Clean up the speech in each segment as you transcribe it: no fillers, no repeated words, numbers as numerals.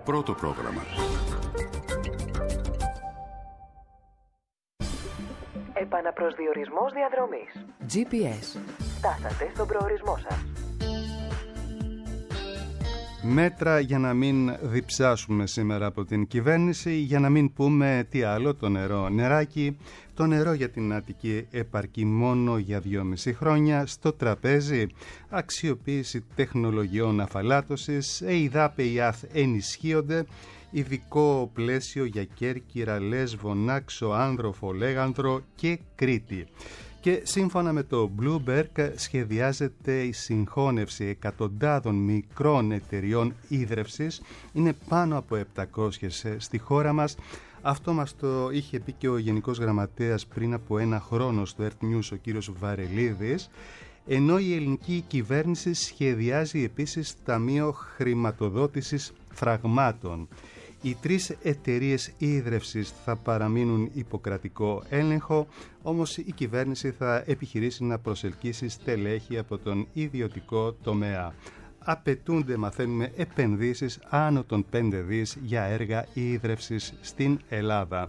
Πρώτο πρόγραμμα. Επαναπροσδιορισμός διαδρομής. GPS. Φτάσατε στον προορισμό σας. Μέτρα για να μην διψάσουμε σήμερα από την κυβέρνηση, για να μην πούμε τι άλλο, το νερό νεράκι. Το νερό για την Αττική επαρκεί μόνο για 2,5 χρόνια. Στο τραπέζι, αξιοποίηση τεχνολογιών αφαλάτωσης, ΕΙΔΑΠ, ΕΙΑΘ ενισχύονται. Ειδικό πλαίσιο για Κέρκυρα, Λέσβο, Νάξο, Άνδροφο, Λέγανδρο και Κρήτη. Και σύμφωνα με το Bloomberg σχεδιάζεται η συγχώνευση εκατοντάδων μικρών εταιριών ίδρευσης. Είναι πάνω από 700 στη χώρα μας. Αυτό μας το είχε πει και ο Γενικός Γραμματέας πριν από ένα χρόνο στο Earth News, ο κύριος Βαρελίδης. Ενώ η ελληνική κυβέρνηση σχεδιάζει επίσης ταμείο χρηματοδότησης φραγμάτων. Οι 3 εταιρείες ίδρευσης θα παραμείνουν υπό κρατικό έλεγχο, όμως η κυβέρνηση θα επιχειρήσει να προσελκύσει στελέχη από τον ιδιωτικό τομέα. Απαιτούνται, μαθαίνουμε, επενδύσεις άνω των 5 δις για έργα ίδρευσης στην Ελλάδα.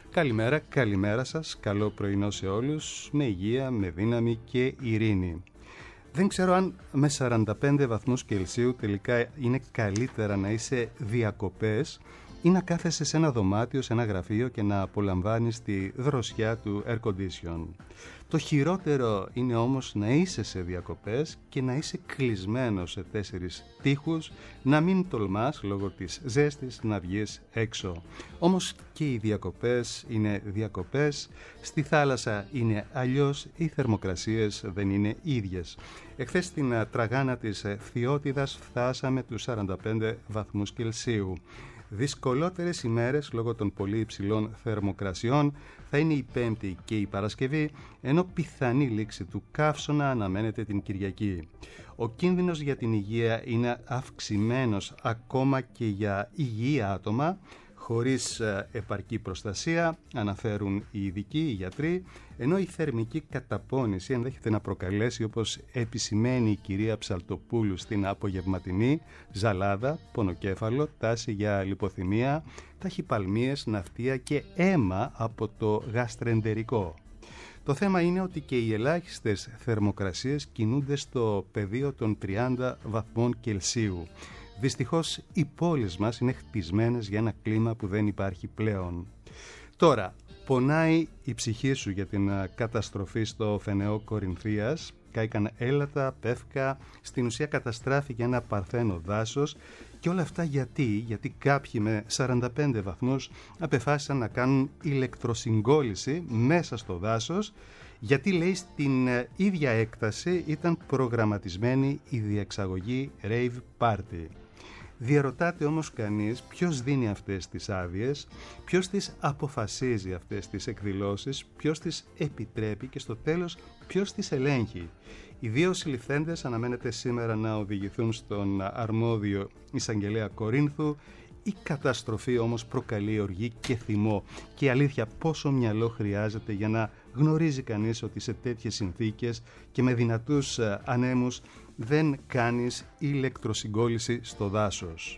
Καλημέρα σας, καλό πρωινό σε όλους, με υγεία, με δύναμη και ειρήνη. Δεν ξέρω αν με 45 βαθμούς Κελσίου τελικά είναι καλύτερα να είσαι διακοπές ή να κάθεσαι σε ένα δωμάτιο, σε ένα γραφείο και να απολαμβάνεις τη δροσιά του air condition. Το χειρότερο είναι όμως να είσαι σε διακοπές και να είσαι κλεισμένος σε 4 τοίχους, να μην τολμάς λόγω της ζέστης να βγεις έξω. Όμως και οι διακοπές είναι διακοπές, στη θάλασσα είναι αλλιώς, οι θερμοκρασίες δεν είναι ίδιες. Εχθές στην τραγάνα της Φθιώτιδας φτάσαμε τους 45 βαθμούς Κελσίου. Δυσκολότερες ημέρες λόγω των πολύ υψηλών θερμοκρασιών θα είναι η Πέμπτη και η Παρασκευή, ενώ πιθανή λήξη του καύσωνα αναμένεται την Κυριακή. Ο κίνδυνος για την υγεία είναι αυξημένος ακόμα και για υγιή άτομα, χωρίς επαρκή προστασία, αναφέρουν οι ειδικοί, οι γιατροί, ενώ η θερμική καταπώνηση ενδέχεται να προκαλέσει, όπως επισημαίνει η κυρία Ψαλτοπούλου στην απογευματινή, ζαλάδα, πονοκέφαλο, τάση για λιποθυμία, ταχυπαλμίες, ναυτία και αίμα από το γαστρεντερικό. Το θέμα είναι ότι και οι ελάχιστες θερμοκρασίες κινούνται στο πεδίο των 30 βαθμών Κελσίου. Δυστυχώς οι πόλεις μας είναι χτισμένες για ένα κλίμα που δεν υπάρχει πλέον. Τώρα, πονάει η ψυχή σου για την καταστροφή στο Φενεό Κορινθίας. Κάηκαν έλατα, πεύκα, στην ουσία καταστράφηκε ένα παρθένο δάσος. Και όλα αυτά γιατί κάποιοι με 45 βαθμούς απεφάσισαν να κάνουν ηλεκτροσυγκόλληση μέσα στο δάσος, γιατί λέει στην ίδια έκταση ήταν προγραμματισμένη η διεξαγωγή rave party. Διαρωτάται όμως κανείς ποιος δίνει αυτές τις άδειες, ποιος τις αποφασίζει αυτές τις εκδηλώσεις, ποιος τις επιτρέπει και στο τέλος ποιος τις ελέγχει. Οι 2 συλληφθέντες αναμένεται σήμερα να οδηγηθούν στον αρμόδιο εισαγγελέα Κορίνθου. Η καταστροφή όμως προκαλεί οργή και θυμό. Και η αλήθεια, πόσο μυαλό χρειάζεται για να γνωρίζει κανείς ότι σε τέτοιες συνθήκες και με δυνατούς ανέμους δεν κάνεις ηλεκτροσυγκόλληση στο δάσος.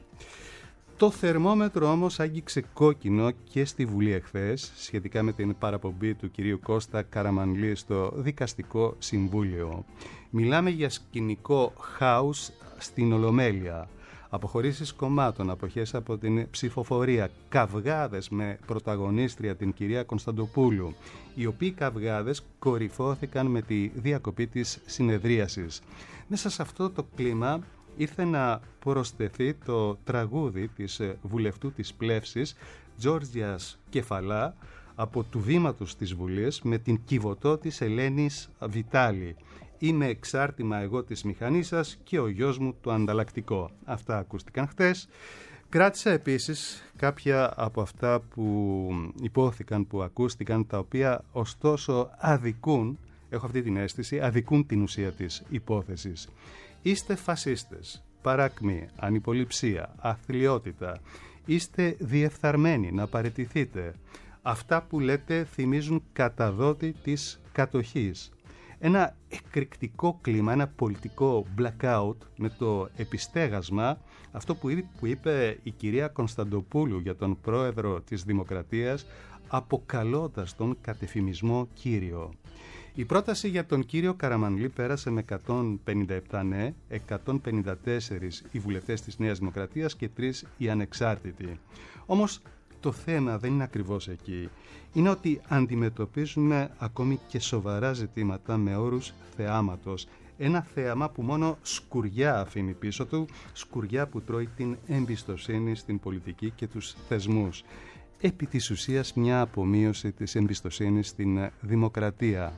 Το θερμόμετρο όμως άγγιξε κόκκινο και στη Βουλή εχθές σχετικά με την παραπομπή του κυρίου Κώστα Καραμανλή στο Δικαστικό Συμβούλιο. Μιλάμε για σκηνικό χάους στην Ολομέλεια. Αποχωρήσεις κομμάτων, αποχές από την ψηφοφορία, καυγάδες με πρωταγωνίστρια την κυρία Κωνσταντοπούλου, οι οποίοι καυγάδες κορυφώθηκαν με τη διακοπή της συνεδρίασης. Μέσα σε αυτό το κλίμα ήρθε να προσθεθεί το τραγούδι της βουλευτού της Πλεύσης, Τζόρτζιας Κεφαλά, από του βήματος της Βουλής με την κυβωτό της Ελένης Βιτάλη. «Είμαι εξάρτημα εγώ της μηχανής σας και ο γιος μου το ανταλλακτικό». Αυτά ακούστηκαν χτες. Κράτησα επίσης κάποια από αυτά που υπόθηκαν, που ακούστηκαν, τα οποία ωστόσο αδικούν, έχω αυτή την αίσθηση, αδικούν την ουσία της υπόθεσης. Είστε φασίστες, παράκμη, ανυποληψία, αθλιότητα, είστε διεφθαρμένοι, να παραιτηθείτε. Αυτά που λέτε θυμίζουν καταδότη της κατοχής. ένα εκρηκτικό κλίμα, ένα πολιτικό blackout με το επιστέγασμα, αυτό που είπε η κυρία Κωνσταντοπούλου για τον πρόεδρο της Δημοκρατίας, αποκαλώντας τον κατεφημισμό κύριο. Η πρόταση για τον κύριο Καραμανλή πέρασε με 157 ναι, 154 οι βουλευτές της Νέας Δημοκρατίας και 3 οι ανεξάρτητοι. Όμως το θέμα δεν είναι ακριβώς εκεί. Είναι ότι αντιμετωπίζουμε ακόμη και σοβαρά ζητήματα με όρους θεάματος. Ένα θέαμα που μόνο σκουριά αφήνει πίσω του, σκουριά που τρώει την εμπιστοσύνη στην πολιτική και τους θεσμούς. Επί της ουσίας μια απομείωση της εμπιστοσύνης στην δημοκρατία.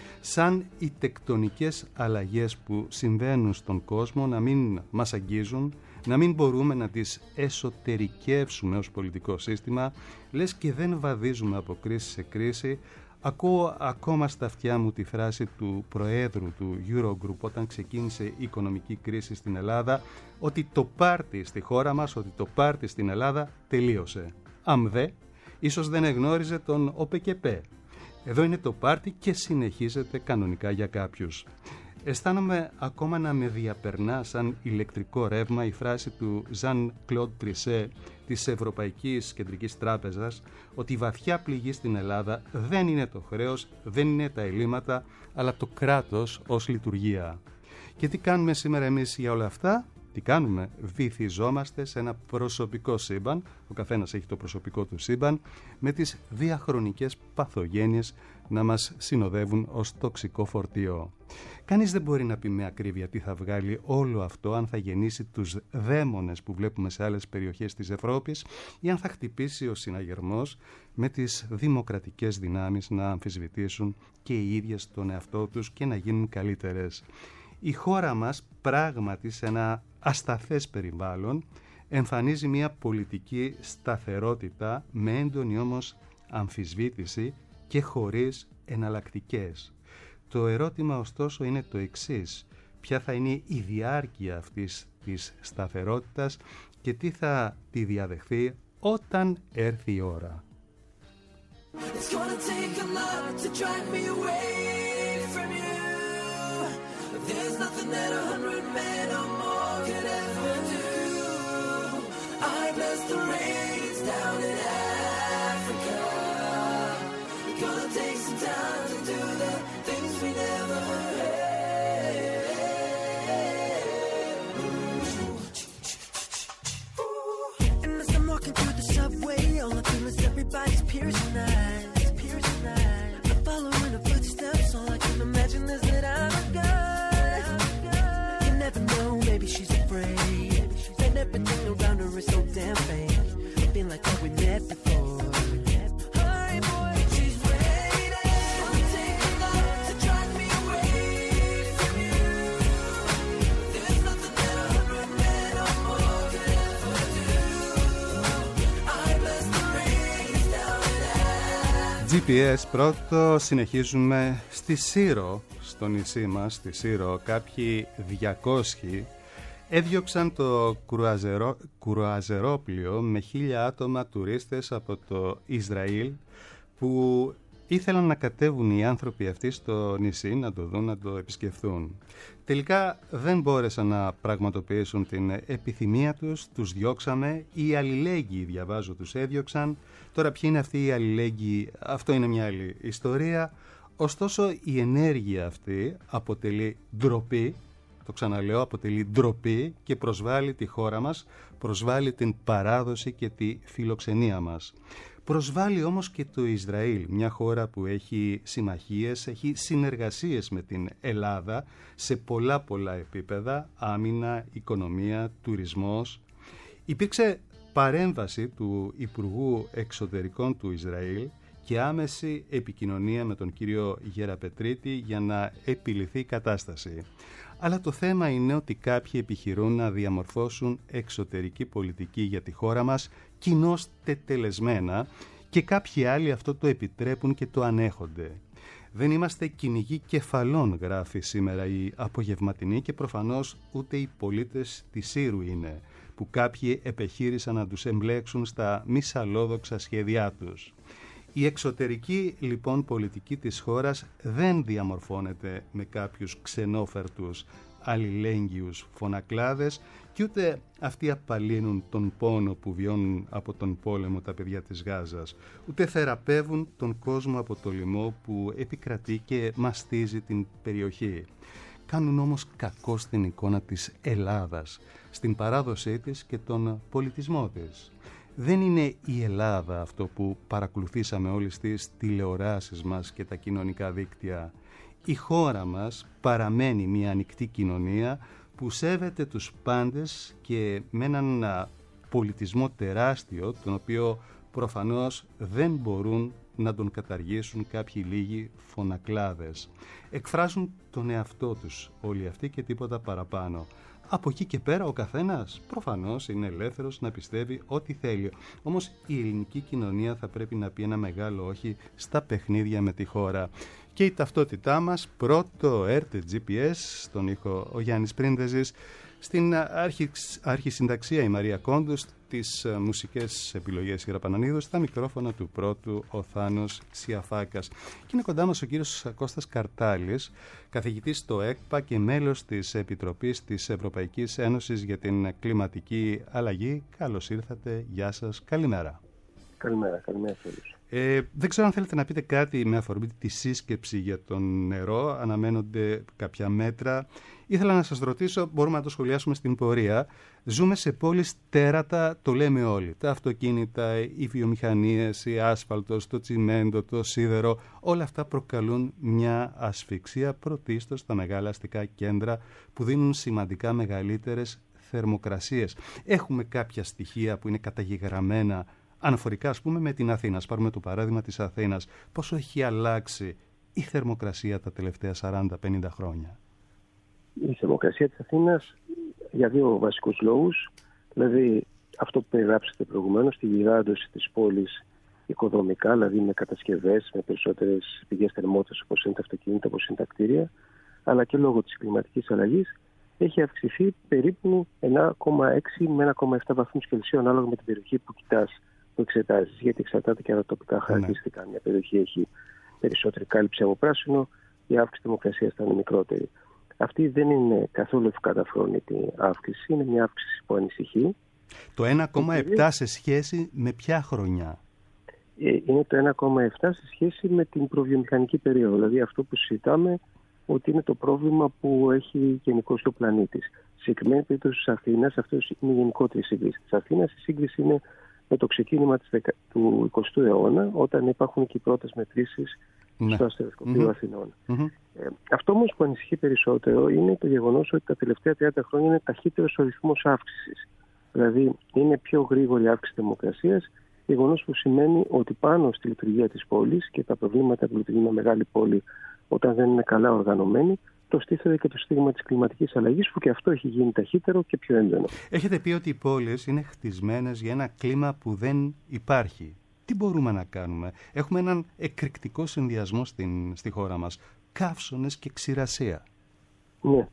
Σαν οι τεκτονικές αλλαγές που συμβαίνουν στον κόσμο να μην μας αγγίζουν, να μην μπορούμε να τις εσωτερικεύσουμε ως πολιτικό σύστημα, λες και δεν βαδίζουμε από κρίση σε κρίση. Ακούω ακόμα στα αυτιά μου τη φράση του Προέδρου του Eurogroup όταν ξεκίνησε η οικονομική κρίση στην Ελλάδα, ότι το πάρτι στη χώρα μας, ότι το πάρτι στην Ελλάδα τελείωσε. Αμδέ, ίσως δεν εγνώριζε τον ΟΠΕΚΕΠΕ. Εδώ είναι το πάρτι και συνεχίζεται κανονικά για κάποιους. Αισθάνομαι ακόμα να με διαπερνά σαν ηλεκτρικό ρεύμα η φράση του Jean-Claude Trichet της Ευρωπαϊκής Κεντρικής Τράπεζας ότι η βαθιά πληγή στην Ελλάδα δεν είναι το χρέος, δεν είναι τα ελλείμματα, αλλά το κράτος ως λειτουργία. Και τι κάνουμε σήμερα εμείς για όλα αυτά? Τι κάνουμε? Βυθιζόμαστε σε ένα προσωπικό σύμπαν, ο καθένας έχει το προσωπικό του σύμπαν, με τις διαχρονικές παθογένειες να μας συνοδεύουν ως τοξικό φορτίο. Κανείς δεν μπορεί να πει με ακρίβεια τι θα βγάλει όλο αυτό, αν θα γεννήσει τους δαίμονες που βλέπουμε σε άλλες περιοχές της Ευρώπης ή αν θα χτυπήσει ο συναγερμός με τις δημοκρατικές δυνάμεις να αμφισβητήσουν και οι ίδιες τον εαυτό τους και να γίνουν καλύτερες. Η χώρα μας πράγματι σε ένα ασταθές περιβάλλον εμφανίζει μια πολιτική σταθερότητα με έντονη όμως αμφισβήτηση και χωρίς εναλλακτικές. Το ερώτημα ωστόσο είναι το εξής: ποια θα είναι η διάρκεια αυτής της σταθερότητας και τι θα τη διαδεχθεί όταν έρθει η ώρα. There's nothing that 100 men or more could ever do. I bless the rains down in Africa. Gonna take some time to do the things we never had. And as I'm walking through the subway, all I feel is everybody's piercing eyes, piercing eyes. I'm following the footsteps, all I can imagine is that I'm a guy. Maybe she's afraid, and everything around her is so damn fake. I feel like that we met before. Hi boy, she's waiting. Gonna take a lot to drive me away from you. There's nothing that 100 men or more could ever do. I bless the rains down in Africa. GPS πρώτο, συνεχίζουμε στη Σύρο, στο νησί μας, στη Σύρο, κάποιοι 200 έδιωξαν το κρουαζερόπλιο με 1.000 άτομα τουρίστες από το Ισραήλ που ήθελαν να κατέβουν οι άνθρωποι αυτοί στο νησί, να το δουν, να το επισκεφθούν. Τελικά δεν μπόρεσαν να πραγματοποιήσουν την επιθυμία τους, τους διώξαμε, οι αλληλέγγυοι, διαβάζω, τους έδιωξαν. Τώρα ποιοι είναι αυτοί οι αλληλέγγυοι, αυτό είναι μια άλλη ιστορία. Ωστόσο η ενέργεια αυτή αποτελεί ντροπή, το ξαναλέω, αποτελεί ντροπή και προσβάλλει τη χώρα μας, προσβάλλει την παράδοση και τη φιλοξενία μας. Προσβάλλει όμως και το Ισραήλ, μια χώρα που έχει συμμαχίες, έχει συνεργασίες με την Ελλάδα σε πολλά επίπεδα, άμυνα, οικονομία, τουρισμός. Υπήρξε παρέμβαση του Υπουργού Εξωτερικών του Ισραήλ και άμεση επικοινωνία με τον κύριο Γεραπετρίτη για να επιληθεί η κατάσταση. Αλλά το θέμα είναι ότι κάποιοι επιχειρούν να διαμορφώσουν εξωτερική πολιτική για τη χώρα μας κοινώς τετελεσμένα και κάποιοι άλλοι αυτό το επιτρέπουν και το ανέχονται. Δεν είμαστε κυνηγοί κεφαλών, γράφει σήμερα η Απογευματινή, και προφανώς ούτε οι πολίτες της Σύρου είναι, που κάποιοι επεχείρησαν να τους εμπλέξουν στα μη σαλόδοξα σχέδιά τους. Η εξωτερική λοιπόν πολιτική της χώρας δεν διαμορφώνεται με κάποιους ξενόφερτους αλληλέγγυους φωνακλάδες και ούτε αυτοί απαλύνουν τον πόνο που βιώνουν από τον πόλεμο τα παιδιά της Γάζας, ούτε θεραπεύουν τον κόσμο από το λοιμό που επικρατεί και μαστίζει την περιοχή. Κάνουν όμως κακό στην εικόνα της Ελλάδας, στην παράδοσή της και τον πολιτισμό της. Δεν είναι η Ελλάδα αυτό που παρακολουθήσαμε όλες τις τηλεοράσεις μας και τα κοινωνικά δίκτυα. Η χώρα μας παραμένει μια ανοιχτή κοινωνία που σέβεται τους πάντες και με έναν πολιτισμό τεράστιο, τον οποίο προφανώς δεν μπορούν να τον καταργήσουν κάποιοι λίγοι φωνακλάδες. Εκφράζουν τον εαυτό τους όλοι αυτοί και τίποτα παραπάνω. Από εκεί και πέρα ο καθένας προφανώς είναι ελεύθερος να πιστεύει ό,τι θέλει. Όμως η ελληνική κοινωνία θα πρέπει να πει ένα μεγάλο όχι στα παιχνίδια με τη χώρα. Και η ταυτότητά μας, πρώτο RTGPS, στον ήχο ο Γιάννης Πρίντεζης, στην αρχισυνταξία η Μαρία Κόντους, τις μουσικές επιλογές η Ραπανανίδου, στα μικρόφωνα του πρώτου ο Θάνος Σιαφάκας. Και είναι κοντά μας ο κύριος Κώστας Καρτάλης, καθηγητής στο ΕΚΠΑ και μέλος της Επιτροπής της Ευρωπαϊκής Ένωσης για την Κλιματική Αλλαγή. Καλώς ήρθατε, γεια σας, καλημέρα. Καλημέρα σε όλους. Δεν ξέρω αν θέλετε να πείτε κάτι με αφορμή τη σύσκεψη για το νερό. Αναμένονται κάποια μέτρα. Ήθελα να σας ρωτήσω, μπορούμε να το σχολιάσουμε στην πορεία. Ζούμε σε πόλεις τέρατα, το λέμε όλοι. Τα αυτοκίνητα, οι βιομηχανίες, η άσφαλτος, το τσιμέντο, το σίδερο, όλα αυτά προκαλούν μια ασφυξία πρωτίστως στα μεγάλα αστικά κέντρα που δίνουν σημαντικά μεγαλύτερες θερμοκρασίες. Έχουμε κάποια στοιχεία που είναι καταγεγραμμένα αναφορικά, ας πούμε, με την Αθήνα. Ας πάρουμε το παράδειγμα της Αθήνας. Πόσο έχει αλλάξει η θερμοκρασία τα τελευταία 40-50 χρόνια? Η θερμοκρασία της Αθήνας για δύο βασικούς λόγους. Δηλαδή αυτό που περιγράψατε προηγουμένως, τη γιγάντωση της πόλης οικοδομικά, δηλαδή με κατασκευές, με περισσότερες πηγές θερμότητας όπως είναι τα αυτοκίνητα, όπως είναι τα κτίρια, αλλά και λόγω της κλιματικής αλλαγής έχει αυξηθεί περίπου 1,6 με 1,7 βαθμούς Κελσίου ανάλογα με την περιοχή που κοιτάς, που εξετάζεις, γιατί εξαρτάται και από τα τοπικά χαρακτηριστικά. Μια περιοχή έχει περισσότερη κάλυψη από πράσινο, η αύξηση θερμοκρασίας θα είναι μικρότερη. Αυτή δεν είναι καθόλου ευκαταφρόνητη αύξηση, είναι μια αύξηση που ανησυχεί. Το 1,7 σε σχέση με ποια χρονιά? Είναι το 1,7 σε σχέση με την προβιομηχανική περίοδο, δηλαδή αυτό που συζητάμε ότι είναι το πρόβλημα που έχει γενικώς ο πλανήτης. Σε συγκεκριμένη περίπτωση της Αθήνας, αυτό είναι η γενικότερη σύγκριση της Αθήνας. Η σύγκριση είναι με το ξεκίνημα του 20ου αιώνα, όταν υπάρχουν και οι πρώτες μετρήσεις στο αστεροσκοπείο Αθηνών. Αυτό όμως που ανησυχεί περισσότερο είναι το γεγονός ότι τα τελευταία 30 χρόνια είναι ταχύτερος ο ρυθμός αύξησης. Δηλαδή είναι πιο γρήγορη αύξηση θερμοκρασίας, γεγονός που σημαίνει ότι πάνω στη λειτουργία της πόλης και τα προβλήματα που λειτουργεί μια μεγάλη πόλη όταν δεν είναι καλά οργανωμένη, το στήθεται και το στίγμα της κλιματικής αλλαγής, που και αυτό έχει γίνει ταχύτερο και πιο έντονο. Έχετε πει ότι οι πόλεις είναι χτισμένες για ένα κλίμα που δεν υπάρχει. Τι μπορούμε να κάνουμε? Έχουμε έναν εκρηκτικό συνδυασμό στη χώρα μας. Καύσωνες και ξηρασία. Ναι,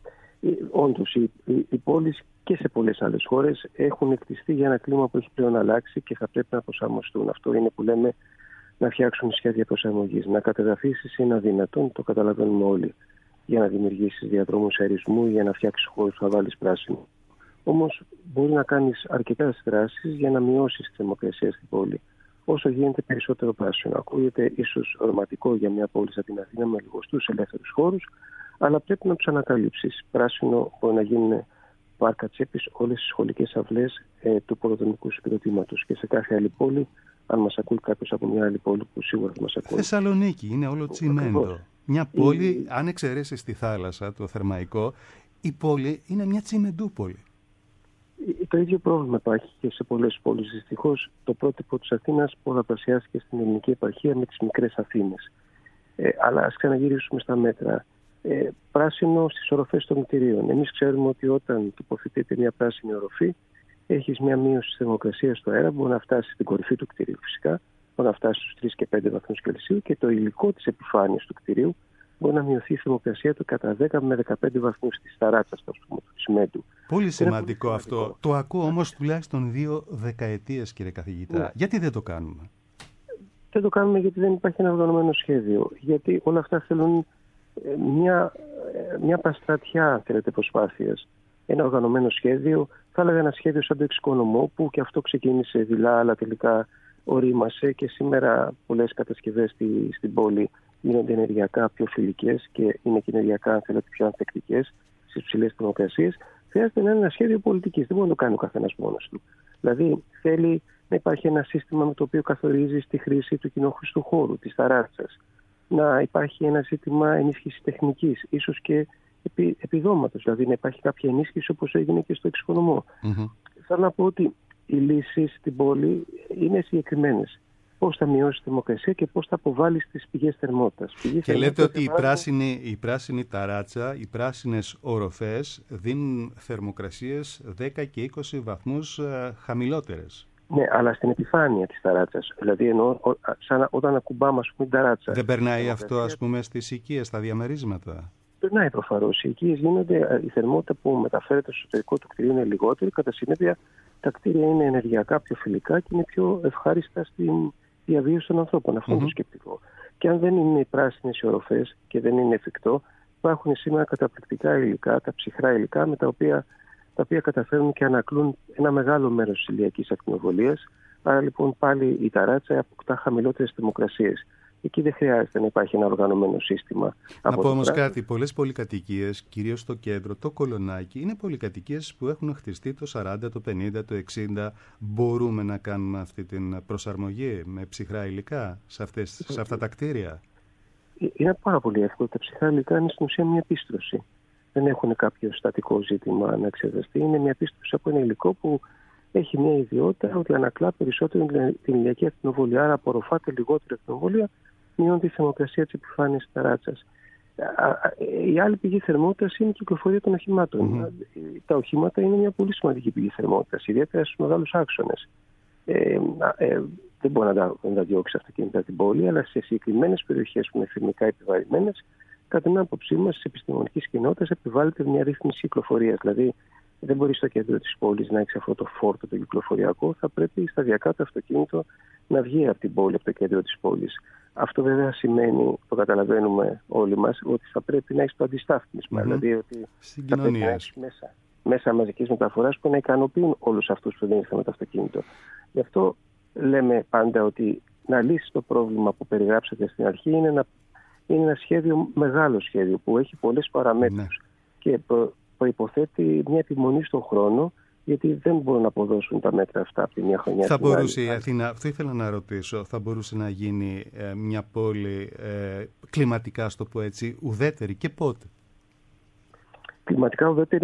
όντως οι πόλεις και σε πολλές άλλες χώρες έχουν εκτιστεί για ένα κλίμα που έχει πλέον αλλάξει και θα πρέπει να προσαρμοστούν. Αυτό είναι που λέμε να φτιάξουν σχέδια προσαρμογής. Να κατεδαφίσεις είναι αδυνατόν, το καταλαβαίνουμε όλοι, για να δημιουργήσεις διαδρόμους αερισμού ή για να φτιάξεις χώρους που θα βάλεις πράσινο. Όμως μπορεί να κάνεις αρκετές δράσεις για να μειώσεις τη θερμοκρασία στην πόλη. Όσο γίνεται περισσότερο πράσινο. Ακούγεται ίσως ρομαντικό για μια πόλη σαν την Αθήνα με λιγοστούς ελεύθερους χώρους, αλλά πρέπει να τους ανακαλύψεις. Πράσινο μπορεί να γίνουν πάρκα τσέπης, όλες τις σχολικές αυλές του πολεοδομικού συγκροτήματος και σε κάθε άλλη πόλη. Αν μας ακούει κάποιος από μια άλλη πόλη που σίγουρα θα μας ακούει. Θεσσαλονίκη είναι όλο τσιμέντο. Μια πόλη, αν εξαιρέσεις τη θάλασσα, το Θερμαϊκό, η πόλη είναι μια τσιμεντούπολη. Το ίδιο πρόβλημα υπάρχει και σε πολλές πόλεις. Δυστυχώς το πρότυπο της Αθήνας πολλαπλασιάστηκε στην ελληνική επαρχία με τις μικρές Αθήνες. Αλλά ας ξαναγυρίσουμε στα μέτρα. Πράσινο στις οροφές των κτηρίων. Εμείς ξέρουμε ότι όταν τοποθετείται μια πράσινη οροφή, έχεις μια μείωση της θερμοκρασίας στο αέρα, μπορεί να φτάσει στην κορυφή του κτηρίου φυσικά, μπορεί να φτάσει στους 3 και 5 βαθμούς Κελσίου και το υλικό της επιφάνειας του κτηρίου μπορεί να μειωθεί η θερμοκρασία του κατά 10 με 15 βαθμούς της ταράτσας του τσιμέντου. Πολύ σημαντικό αυτό. Το ακούω όμως τουλάχιστον 2 δεκαετίες, κύριε καθηγητά. Ναι. Γιατί δεν το κάνουμε? Δεν το κάνουμε γιατί δεν υπάρχει ένα οργανωμένο σχέδιο. Γιατί όλα αυτά θέλουν μια παστρατιά, αν θέλετε, προσπάθειας. Ένα οργανωμένο σχέδιο, θα έλεγα ένα σχέδιο σαν το εξοικονομώ, που και αυτό ξεκίνησε δειλά, αλλά τελικά ορίμασε και σήμερα πολλές κατασκευές στην πόλη γίνονται ενεργειακά πιο φιλικές και είναι και ενεργειακά, αν θέλετε, πιο ανθεκτικές στις ψηλές θερμοκρασίες. Χρειάζεται να είναι ένα σχέδιο πολιτικής. Δεν μπορεί να το κάνει ο καθένας μόνος του. Δηλαδή, θέλει να υπάρχει ένα σύστημα με το οποίο καθορίζει στη χρήση του κοινόχρηστου χώρου, της ταράτσας. Να υπάρχει ένα ζήτημα ενίσχυσης τεχνικής, ίσως και επιδόματος, δηλαδή να υπάρχει κάποια ενίσχυση όπως έγινε και στο εξοικονομώ. Θέλω να πω ότι οι λύσεις στην πόλη είναι συγκεκριμένες. Πώς θα μειώσει τη θερμοκρασία και πώς θα αποβάλει τις πηγές θερμότητας. Και λέτε ότι η πράσινη ταράτσα, οι πράσινες οροφές δίνουν θερμοκρασίες 10 και 20 βαθμούς χαμηλότερες. Ναι, αλλά στην επιφάνεια της ταράτσας. Δηλαδή εννοώ σαν όταν ακουμπάμε, ας πούμε, την ταράτσα. Δεν περνάει αυτό, ας πούμε, στις οικίες, στα διαμερίσματα? Περνάει προφανώς. Οι οικίες γίνονται, η θερμότητα που μεταφέρεται στο εσωτερικό του κτηρίου είναι λιγότερη. Κατά συνέπεια, τα κτίρια είναι ενεργειακά πιο φιλικά και είναι πιο ευχάριστα στην διαβίωση των ανθρώπων. Αυτό είναι το σκεπτικό. Και αν δεν είναι οι πράσινες οι οροφές και δεν είναι εφικτό, υπάρχουν σήμερα καταπληκτικά υλικά, τα ψυχρά υλικά, με τα οποία καταφέρουν και ανακλούν ένα μεγάλο μέρος της ηλιακής ακτινοβολίας. Άρα λοιπόν πάλι η ταράτσα αποκτά χαμηλότερες θερμοκρασίες. Εκεί δεν χρειάζεται να υπάρχει ένα οργανωμένο σύστημα. Να πω όμως κάτι, πολλές πολυκατοικίες, κυρίως στο κέντρο, το Κολονάκι, είναι πολυκατοικίες που έχουν χτιστεί το 40, το 50, το 60. Μπορούμε να κάνουμε αυτή την προσαρμογή με ψυχρά υλικά σε αυτά τα κτίρια? Είναι πάρα πολύ εύκολο. Τα ψυχρά υλικά είναι στην ουσία μια πίστρωση. Δεν έχουν κάποιο στατικό ζήτημα να εξεταστεί. Είναι μια πίστρωση από ένα υλικό που έχει μια ιδιότητα ότι ανακλά περισσότερο την ηλιακή ακτινοβολία. Άρα απορροφάται λιγότερη ακτινοβολία, μειώνει τη θερμοκρασία της επιφάνειας της ταράτσας. Η άλλη πηγή θερμότητας είναι η κυκλοφορία των οχημάτων. Τα οχήματα είναι μια πολύ σημαντική πηγή θερμότητας, ιδιαίτερα στους μεγάλους άξονες. Δεν μπορεί να τα διώξει αυτοκίνητα την πόλη, αλλά σε συγκεκριμένες περιοχές που είναι θερμικά επιβαρημένες, κατά την άποψή μας, της επιστημονικής κοινότητας, επιβάλλεται μια ρύθμιση κυκλοφορίας. Δηλαδή, δεν μπορεί στο κέντρο της πόλης να έχει αυτό το φόρτο το κυκλοφοριακό. Θα πρέπει σταδιακά το αυτοκίνητο να βγει από την πόλη, από το κέντρο της πόλης. Αυτό βέβαια σημαίνει, το καταλαβαίνουμε όλοι μας, ότι θα πρέπει να έχει το αντιστάθμισμα. Δηλαδή ότι θα πρέπει να έχει μέσα μαζικής μεταφοράς που να ικανοποιούν όλους αυτούς που δεν ήρθαν με το αυτοκίνητο. Γι' αυτό λέμε πάντα ότι να λύσει το πρόβλημα που περιγράψατε στην αρχή είναι ένα σχέδιο, μεγάλο σχέδιο που έχει πολλές παραμέτρους και προϋποθέτει μια επιμονή στον χρόνο, γιατί δεν μπορούν να αποδώσουν τα μέτρα αυτά από τη μια χρονιά στην άλλη. Θα μπορούσε η Αθήνα, αυτό ήθελα να ρωτήσω, θα μπορούσε να γίνει μια πόλη κλιματικά, στο πω έτσι, ουδέτερη, και πότε? Κλιματικά ουδέτερη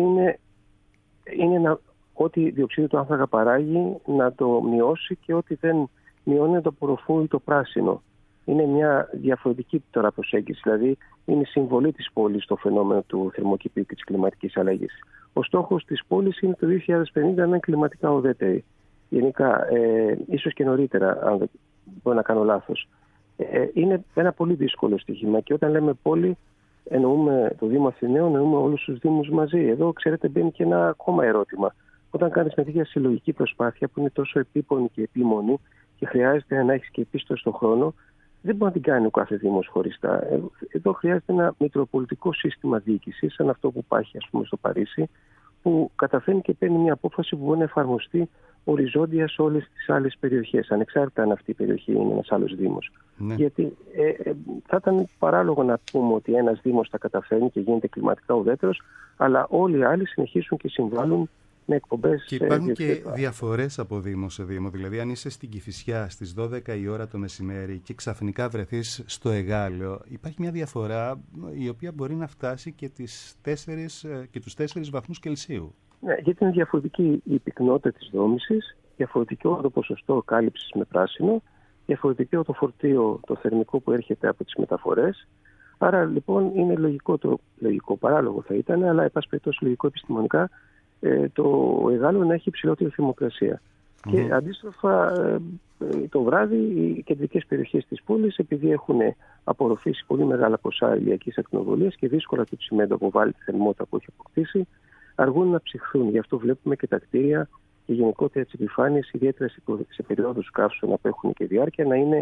είναι ό,τι διοξείδιο του άνθρακα παράγει να το μειώσει και ό,τι δεν μειώνει να το απορροφούν το πράσινο. Είναι μια διαφορετική τώρα προσέγγιση, δηλαδή είναι η συμβολή της πόλης στο φαινόμενο του θερμοκηπίου και της κλιματικής αλλαγής. Ο στόχος της πόλης είναι το 2050 να είναι κλιματικά ουδέτερη. Γενικά, ίσως και νωρίτερα, αν δεν μπορώ να κάνω λάθος. Είναι ένα πολύ δύσκολο στοίχημα και όταν λέμε πόλη, εννοούμε το Δήμο Αθηναίων, εννοούμε όλους τους δήμους μαζί. Εδώ, ξέρετε, μπαίνει και ένα ακόμα ερώτημα. Όταν κάνεις μια τέτοια συλλογική προσπάθεια που είναι τόσο επίπονη και επίμονη και χρειάζεται να έχεις και επίστοση στον χρόνο, δεν μπορεί να την κάνει ο κάθε δήμος χωριστά. Εδώ χρειάζεται ένα μητροπολιτικό σύστημα διοίκησης, σαν αυτό που υπάρχει, ας πούμε, στο Παρίσι, που καταφέρνει και παίρνει μια απόφαση που μπορεί να εφαρμοστεί οριζόντια σε όλες τις άλλες περιοχές, ανεξάρτητα αν αυτή η περιοχή είναι ένας άλλος δήμος. Ναι. Γιατί θα ήταν παράλογο να πούμε ότι ένας δήμος τα καταφέρνει και γίνεται κλιματικά ουδέτερος, αλλά όλοι οι άλλοι συνεχίσουν και συμβάλλουν με εκπομπές. Και υπάρχουν και διαφορές από δήμο σε δήμο. Δηλαδή, αν είσαι στην Κηφισιά στις 12 η ώρα το μεσημέρι και ξαφνικά βρεθείς στο Εγάλεο, υπάρχει μια διαφορά η οποία μπορεί να φτάσει και τους 4 βαθμούς Κελσίου. Ναι, γιατί είναι διαφορετική η πυκνότητα της δόμησης, διαφορετικό το ποσοστό κάλυψης με πράσινο, διαφορετικό το φορτίο, το θερμικό που έρχεται από τις μεταφορές. Άρα λοιπόν είναι λογικό, παράλογο θα ήταν, αλλά εν πάση περιπτώσει λογικό επιστημονικά, το Εγάλεο να έχει υψηλότερη θερμοκρασία. Και αντίστροφα το βράδυ οι κεντρικές περιοχές της πόλης, επειδή έχουν απορροφήσει πολύ μεγάλα ποσά ηλιακής ακτινοβολίας και δύσκολα το τσιμέντο αποβάλλει τη θερμότητα που έχει αποκτήσει, αργούν να ψυχθούν. Γι' αυτό βλέπουμε και τα κτίρια και γενικότερα τις επιφάνειες, ιδιαίτερα σε περιόδους καύσωνα που έχουν και διάρκεια,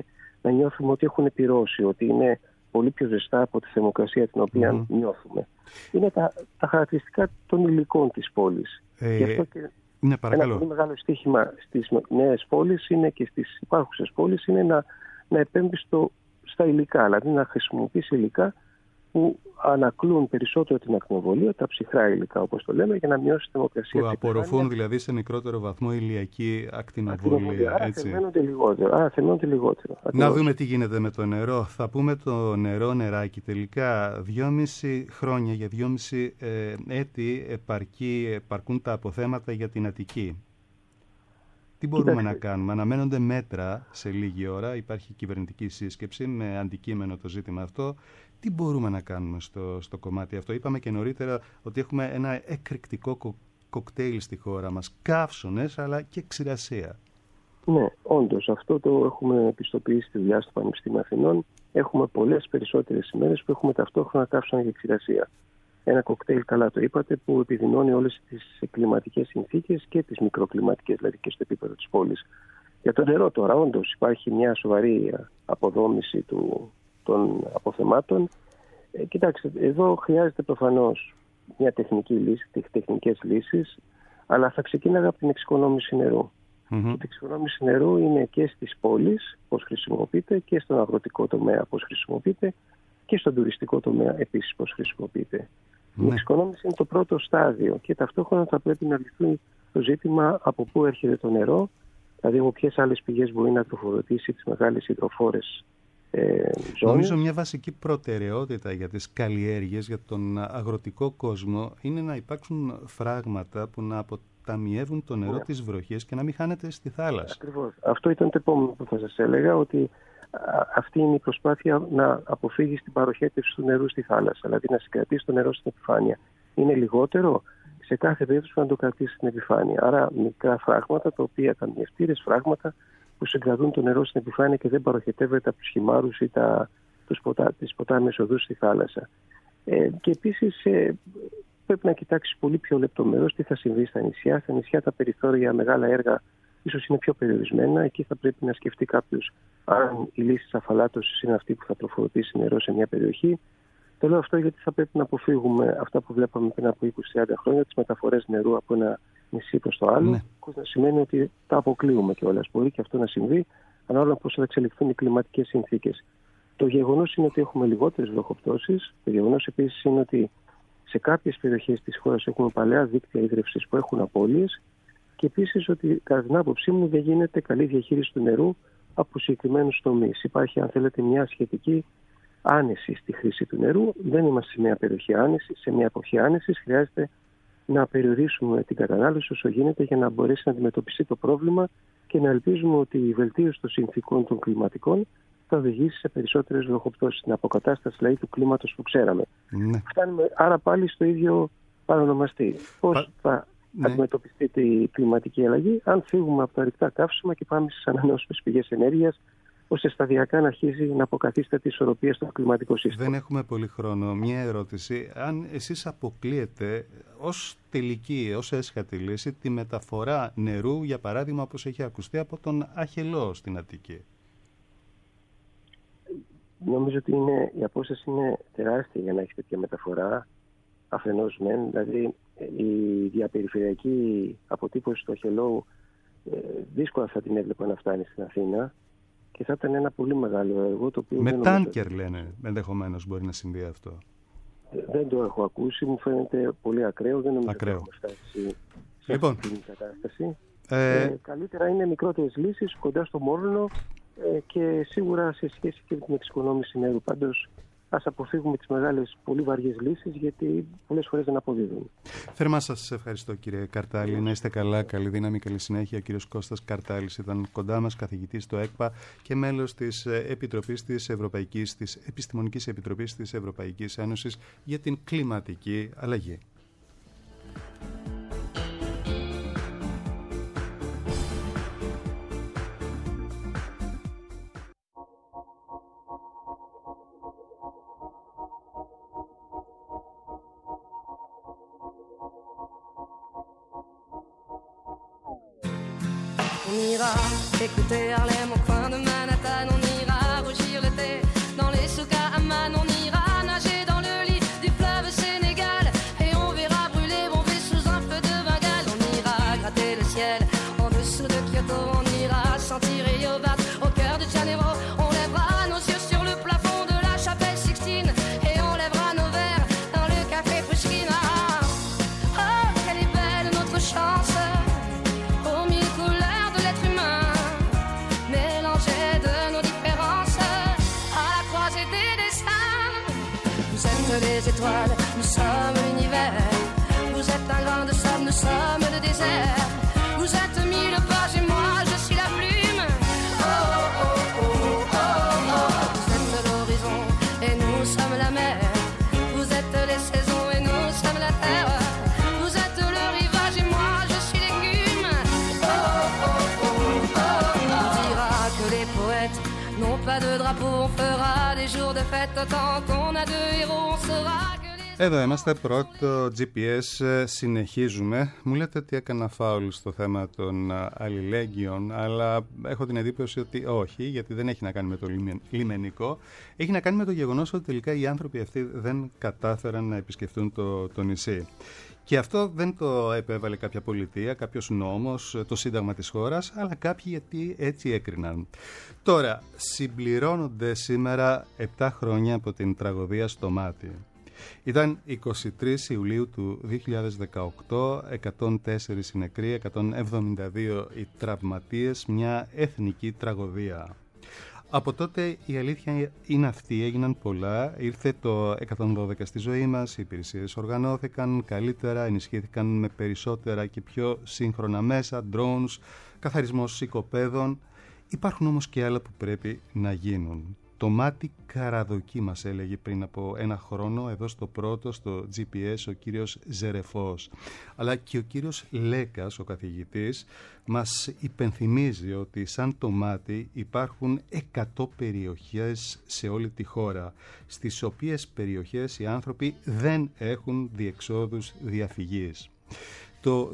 να νιώθουμε ότι έχουν επιρρώσει, ότι είναι πολύ πιο ζεστά από τη θερμοκρασία την οποία νιώθουμε. Είναι τα χαρακτηριστικά των υλικών της πόλης. Γι' αυτό και ένα πολύ μεγάλο στοίχημα στις νέες πόλεις είναι και στις υπάρχουσες πόλεις είναι να επέμβει στα υλικά, δηλαδή να χρησιμοποιήσει υλικά που ανακλούν περισσότερο την ακτινοβολία, τα ψυχρά υλικά όπως το λέμε, για να μειώσει τη θερμοκρασία. Που απορροφούν δηλαδή σε μικρότερο βαθμό ηλιακή ακτινοβολία. Άρα θερμαίνονται λιγότερο. Να δούμε τι γίνεται με το νερό. Θα πούμε το νεράκι τελικά. 2,5 χρόνια, για 2,5 έτη επαρκούν τα αποθέματα για την Αττική. Τι μπορούμε να κάνουμε? Αναμένονται μέτρα σε λίγη ώρα. Υπάρχει κυβερνητική σύσκεψη με αντικείμενο το ζήτημα αυτό. Τι μπορούμε να κάνουμε στο κομμάτι αυτό? Είπαμε και νωρίτερα ότι έχουμε ένα εκρηκτικό κοκτέιλ στη χώρα μας. Καύσωνες αλλά και ξηρασία. Ναι, όντως. Αυτό το έχουμε επιστοποιήσει στη δουλειά στο Πανεπιστήμιο Αθηνών. Έχουμε πολλές περισσότερες ημέρες που έχουμε ταυτόχρονα καύσωνα και ξηρασία. Ένα κοκτέιλ, καλά το είπατε, που επιδεινώνει όλες τις κλιματικές συνθήκες και τις μικροκλιματικές, δηλαδή και στο επίπεδο της πόλης. Για το νερό τώρα, όντως υπάρχει μια σοβαρή αποδόμηση των αποθεμάτων. Κοιτάξτε, εδώ χρειάζεται προφανώς μια τεχνική λύση, τεχνικές λύσεις, αλλά θα ξεκίναγα από την εξοικονόμηση νερού. Και η εξοικονόμηση νερού είναι και στις πόλεις, πώς χρησιμοποιείται, και στον αγροτικό τομέα, πώς χρησιμοποιείται, και στον τουριστικό τομέα επίσης πώς χρησιμοποιείται. Η εξοικονόμηση είναι το πρώτο στάδιο και ταυτόχρονα θα πρέπει να λυθεί το ζήτημα από πού έρχεται το νερό, δηλαδή από ποιες άλλες πηγές μπορεί να τροφοδοτήσει τις μεγάλες υδροφόρες ζώνες. Νομίζω μια βασική προτεραιότητα για τις καλλιέργειες, για τον αγροτικό κόσμο, είναι να υπάρξουν φράγματα που να αποταμιεύουν το νερό της βροχής και να μην χάνεται στη θάλασσα. Ακριβώς. Αυτό ήταν το επόμενο που θα σας έλεγα, ότι αυτή είναι η προσπάθεια να αποφύγει την παροχέτευση του νερού στη θάλασσα, δηλαδή να συγκρατήσει το νερό στην επιφάνεια. Είναι λιγότερο, σε κάθε περίπτωση να το κρατήσει στην επιφάνεια. Άρα μικρά φράγματα, τα οποία τα μυευτήρες φράγματα που συγκρατούν το νερό στην επιφάνεια και δεν παροχετεύεται από τους χυμάρους ή τις ποτάμιες οδούς στη θάλασσα. Και επίσης πρέπει να κοιτάξει πολύ πιο λεπτομερώς τι θα συμβεί στα νησιά. Στα νησιά τα περιθώρια μεγάλα έργα ίσως είναι πιο περιορισμένα. Εκεί θα πρέπει να σκεφτεί κάποιος αν η λύση της αφαλάτωσης είναι αυτή που θα τροφοδοτήσει νερό σε μια περιοχή. Το λέω αυτό γιατί θα πρέπει να αποφύγουμε αυτά που βλέπαμε πριν από 20-30 χρόνια, τις μεταφορές νερού από ένα νησί προς το άλλο. Να σημαίνει ότι τα αποκλείουμε κιόλας. Μπορεί και αυτό να συμβεί, ανάλογα πώς θα εξελιχθούν οι κλιματικές συνθήκες. Το γεγονός είναι ότι έχουμε λιγότερες βροχοπτώσεις. Το γεγονός επίσης είναι ότι σε κάποιες περιοχές της χώρας έχουμε παλαιά δίκτυα ίδρυυσης που έχουν απώλειες. Και επίσης ότι, κατά την άποψή μου, δεν γίνεται καλή διαχείριση του νερού από συγκεκριμένους τομείς. Υπάρχει, αν θέλετε, μια σχετική άνεση στη χρήση του νερού. Δεν είμαστε σε μια περιοχή άνεσης. Σε μια εποχή άνεσης χρειάζεται να περιορίσουμε την κατανάλωση όσο γίνεται για να μπορέσει να αντιμετωπιστεί το πρόβλημα και να ελπίζουμε ότι η βελτίωση των συνθήκων των κλιματικών θα οδηγήσει σε περισσότερες βροχοπτώσεις, στην αποκατάσταση δηλαδή του κλίματος που ξέραμε. Φτάνουμε άρα πάλι στο ίδιο παρονομαστή. Πώς θα αντιμετωπιστεί η κλιματική αλλαγή αν φύγουμε από τα ορυκτά καύσιμα και πάμε στις ανανεώσιμες πηγές ενέργειας, ώστε σταδιακά να αρχίζει να αποκαθίσταται τη ισορροπία στο κλιματικό σύστημα. Δεν έχουμε πολύ χρόνο. Μια ερώτηση. Αν εσείς αποκλείετε ως τελική, ως έσχατη λύση, τη μεταφορά νερού, για παράδειγμα, όπως έχει ακουστεί, από τον Αχελό στην Αττική? Νομίζω ότι η απόσταση είναι τεράστια για να έχει τέτοια μεταφορά. Αφενός μεν, δηλαδή η διαπεριφερειακή αποτύπωση του Αχελώου δύσκολα θα την έβλεπα να φτάνει στην Αθήνα και θα ήταν ένα πολύ μεγάλο έργο. Το οποίο με τάνκερ λένε, ενδεχομένως μπορεί να συμβεί αυτό. Δεν το έχω ακούσει, μου φαίνεται πολύ ακραίο. Δεν νομίζω ότι έχουμε φτάσει σε αυτή την κατάσταση. Καλύτερα είναι μικρότερες λύσεις κοντά στο Μόρλο και σίγουρα σε σχέση και με την εξοικονόμηση νερού. Πάντως, ας αποφύγουμε τις μεγάλες, πολύ βαριές λύσεις, γιατί πολλές φορές δεν αποδίδουν. Θερμά σας ευχαριστώ, κύριε Καρτάλη. Να είστε καλά, καλή δύναμη, καλή συνέχεια. Ο κύριος Κώστας Καρτάλης ήταν κοντά μας, καθηγητής στο ΕΚΠΑ και μέλος της Επιτροπής της Ευρωπαϊκής, της Επιστημονικής Επιτροπής της Ευρωπαϊκής Ένωσης για την κλιματική αλλαγή. On ira écouter Harlem au coin de Manhattan, on ira êtes les étoiles, nous sommes l'univers. Vous êtes un grain de sable, nous sommes le désert. Vous êtes 1000 pages et moi je suis la plume. Oh oh oh oh oh oh. Vous êtes l'horizon et nous sommes la mer. Vous êtes les saisons et nous sommes la terre. Vous êtes le rivage et moi je suis l'écume. Oh oh oh oh oh. On dira que les poètes n'ont pas de drapeau. On fera des jours de fête tant qu'on a deux héros. On saura que Εδώ είμαστε, πρώτο GPS, συνεχίζουμε. Μου λέτε ότι έκανα φάουλ στο θέμα των αλληλέγγυων, αλλά έχω την εντύπωση ότι όχι, γιατί δεν έχει να κάνει με το λιμενικό. Έχει να κάνει με το γεγονός ότι τελικά οι άνθρωποι αυτοί δεν κατάφεραν να επισκεφτούν το νησί. Και αυτό δεν το επέβαλε κάποια πολιτεία, κάποιος νόμος, το σύνταγμα της χώρας, αλλά κάποιοι γιατί έτσι έκριναν. Τώρα, συμπληρώνονται σήμερα 7 χρόνια από την τραγωδία στο Μάτι. Ήταν 23 Ιουλίου του 2018, 104 οι νεκροί, 172 οι τραυματίες, μια εθνική τραγωδία. Από τότε η αλήθεια είναι αυτή, έγιναν πολλά, ήρθε το 112 στη ζωή μας, οι υπηρεσίες οργανώθηκαν καλύτερα, ενισχύθηκαν με περισσότερα και πιο σύγχρονα μέσα, drones, καθαρισμός οικοπαίδων. Υπάρχουν όμως και άλλα που πρέπει να γίνουν. Το Μάτι καραδοκεί, μας έλεγε πριν από 1 χρόνο εδώ στο πρώτο, στο GPS, ο κύριος Ζερεφός. Αλλά και ο κύριος Λέκας, ο καθηγητής, μας υπενθυμίζει ότι σαν το Μάτι υπάρχουν 100 περιοχές σε όλη τη χώρα, στις οποίες περιοχές οι άνθρωποι δεν έχουν διεξόδους διαφυγής. Το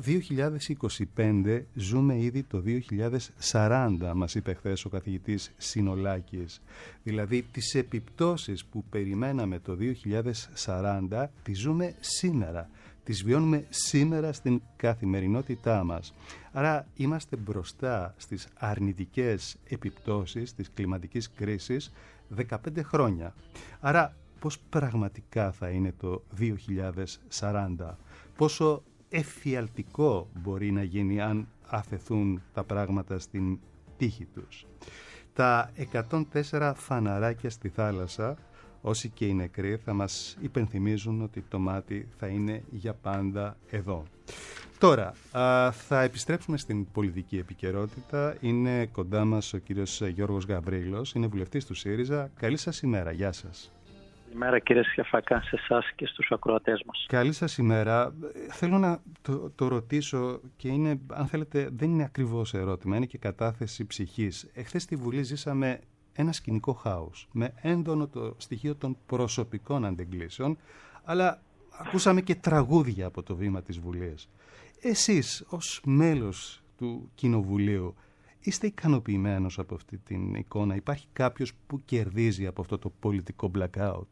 2025 ζούμε ήδη το 2040, μας είπε χθες ο καθηγητής Συνολάκης. Δηλαδή τις επιπτώσεις που περιμέναμε το 2040 τις ζούμε σήμερα. Τις βιώνουμε σήμερα στην καθημερινότητά μας. Άρα είμαστε μπροστά στις αρνητικές επιπτώσεις της κλιματικής κρίσης 15 χρόνια. Άρα πώς πραγματικά θα είναι το 2040, πόσο εφιαλτικό μπορεί να γίνει αν αφαιθούν τα πράγματα στην τύχη τους. Τα 104 φαναράκια στη θάλασσα, όσοι και οι νεκροί, θα μας υπενθυμίζουν ότι το Μάτι θα είναι για πάντα εδώ. Τώρα, θα επιστρέψουμε στην πολιτική επικαιρότητα. Είναι κοντά μας ο κύριος Γιώργος Γαβρίλος, είναι βουλευτής του ΣΥΡΙΖΑ. Καλή σας ημέρα, γεια σας. Καλημέρα κύριε Σιαφακά, σε εσάς και στους ακροατές μας. Καλή σας ημέρα. Θέλω να το ρωτήσω και είναι, αν θέλετε, δεν είναι ακριβώς ερώτημα, είναι και κατάθεση ψυχής. Εχθές στη Βουλή ζήσαμε ένα σκηνικό χάος, με έντονο το στοιχείο των προσωπικών αντεγκλήσεων, αλλά ακούσαμε και τραγούδια από το βήμα της Βουλής. Εσείς, ως μέλος του Κοινοβουλίου, είστε ικανοποιημένος από αυτή την εικόνα? Υπάρχει κάποιος που κερδίζει από αυτό το πολιτικό blackout?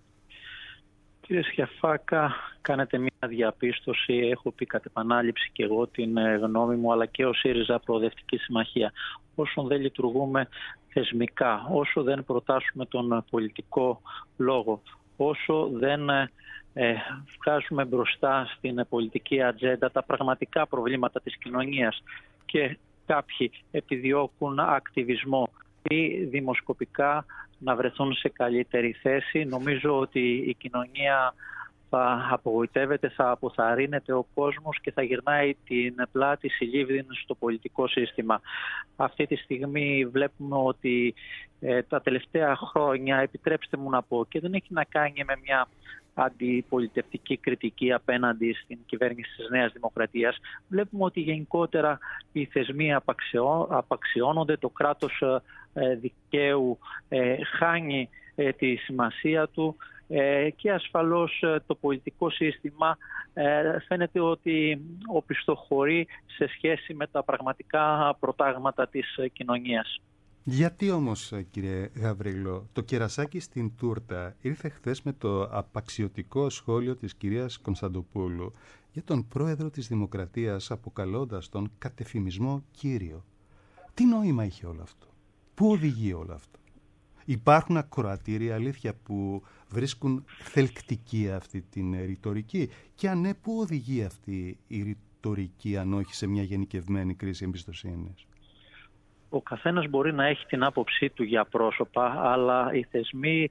Κύριε Σιαφάκα, κάνετε μια διαπίστωση. Έχω πει κατ' επανάληψη και εγώ την γνώμη μου, αλλά και ο ΣΥΡΙΖΑ Προοδευτική Συμμαχία. Όσο δεν λειτουργούμε θεσμικά, όσο δεν προτάσουμε τον πολιτικό λόγο, όσο δεν βγάζουμε μπροστά στην πολιτική ατζέντα τα πραγματικά προβλήματα της κοινωνίας και κάποιοι επιδιώκουν ακτιβισμό ή δημοσκοπικά να βρεθούν σε καλύτερη θέση, νομίζω ότι η κοινωνία θα απογοητεύεται, θα αποθαρρύνεται ο κόσμος και θα γυρνάει την πλάτη συλλήβδιν στο πολιτικό σύστημα. Αυτή τη στιγμή βλέπουμε ότι τα τελευταία χρόνια, επιτρέψτε μου να πω, και δεν έχει να κάνει με μια αντιπολιτευτική κριτική απέναντι στην κυβέρνηση της Νέας Δημοκρατίας, βλέπουμε ότι γενικότερα οι θεσμοί απαξιώνονται, το κράτος δικαίου χάνει τη σημασία του και ασφαλώς το πολιτικό σύστημα φαίνεται ότι οπισθοχωρεί σε σχέση με τα πραγματικά προτάγματα της κοινωνίας. Γιατί όμως, κύριε Γαβρίλο, το κερασάκι στην τούρτα ήρθε χθες με το απαξιωτικό σχόλιο της κυρίας Κωνσταντοπούλου για τον πρόεδρο της Δημοκρατίας, αποκαλώντας τον κατεφημισμό κύριο? Τι νόημα είχε όλο αυτό? Πού οδηγεί όλο αυτό? Υπάρχουν ακροατήρια, αλήθεια, που βρίσκουν θελκτική αυτή την ρητορική? Και αν ναι, πού οδηγεί αυτή η ρητορική, αν όχι σε μια γενικευμένη κρίση εμπιστοσύνης? Ο καθένας μπορεί να έχει την άποψή του για πρόσωπα, αλλά οι θεσμοί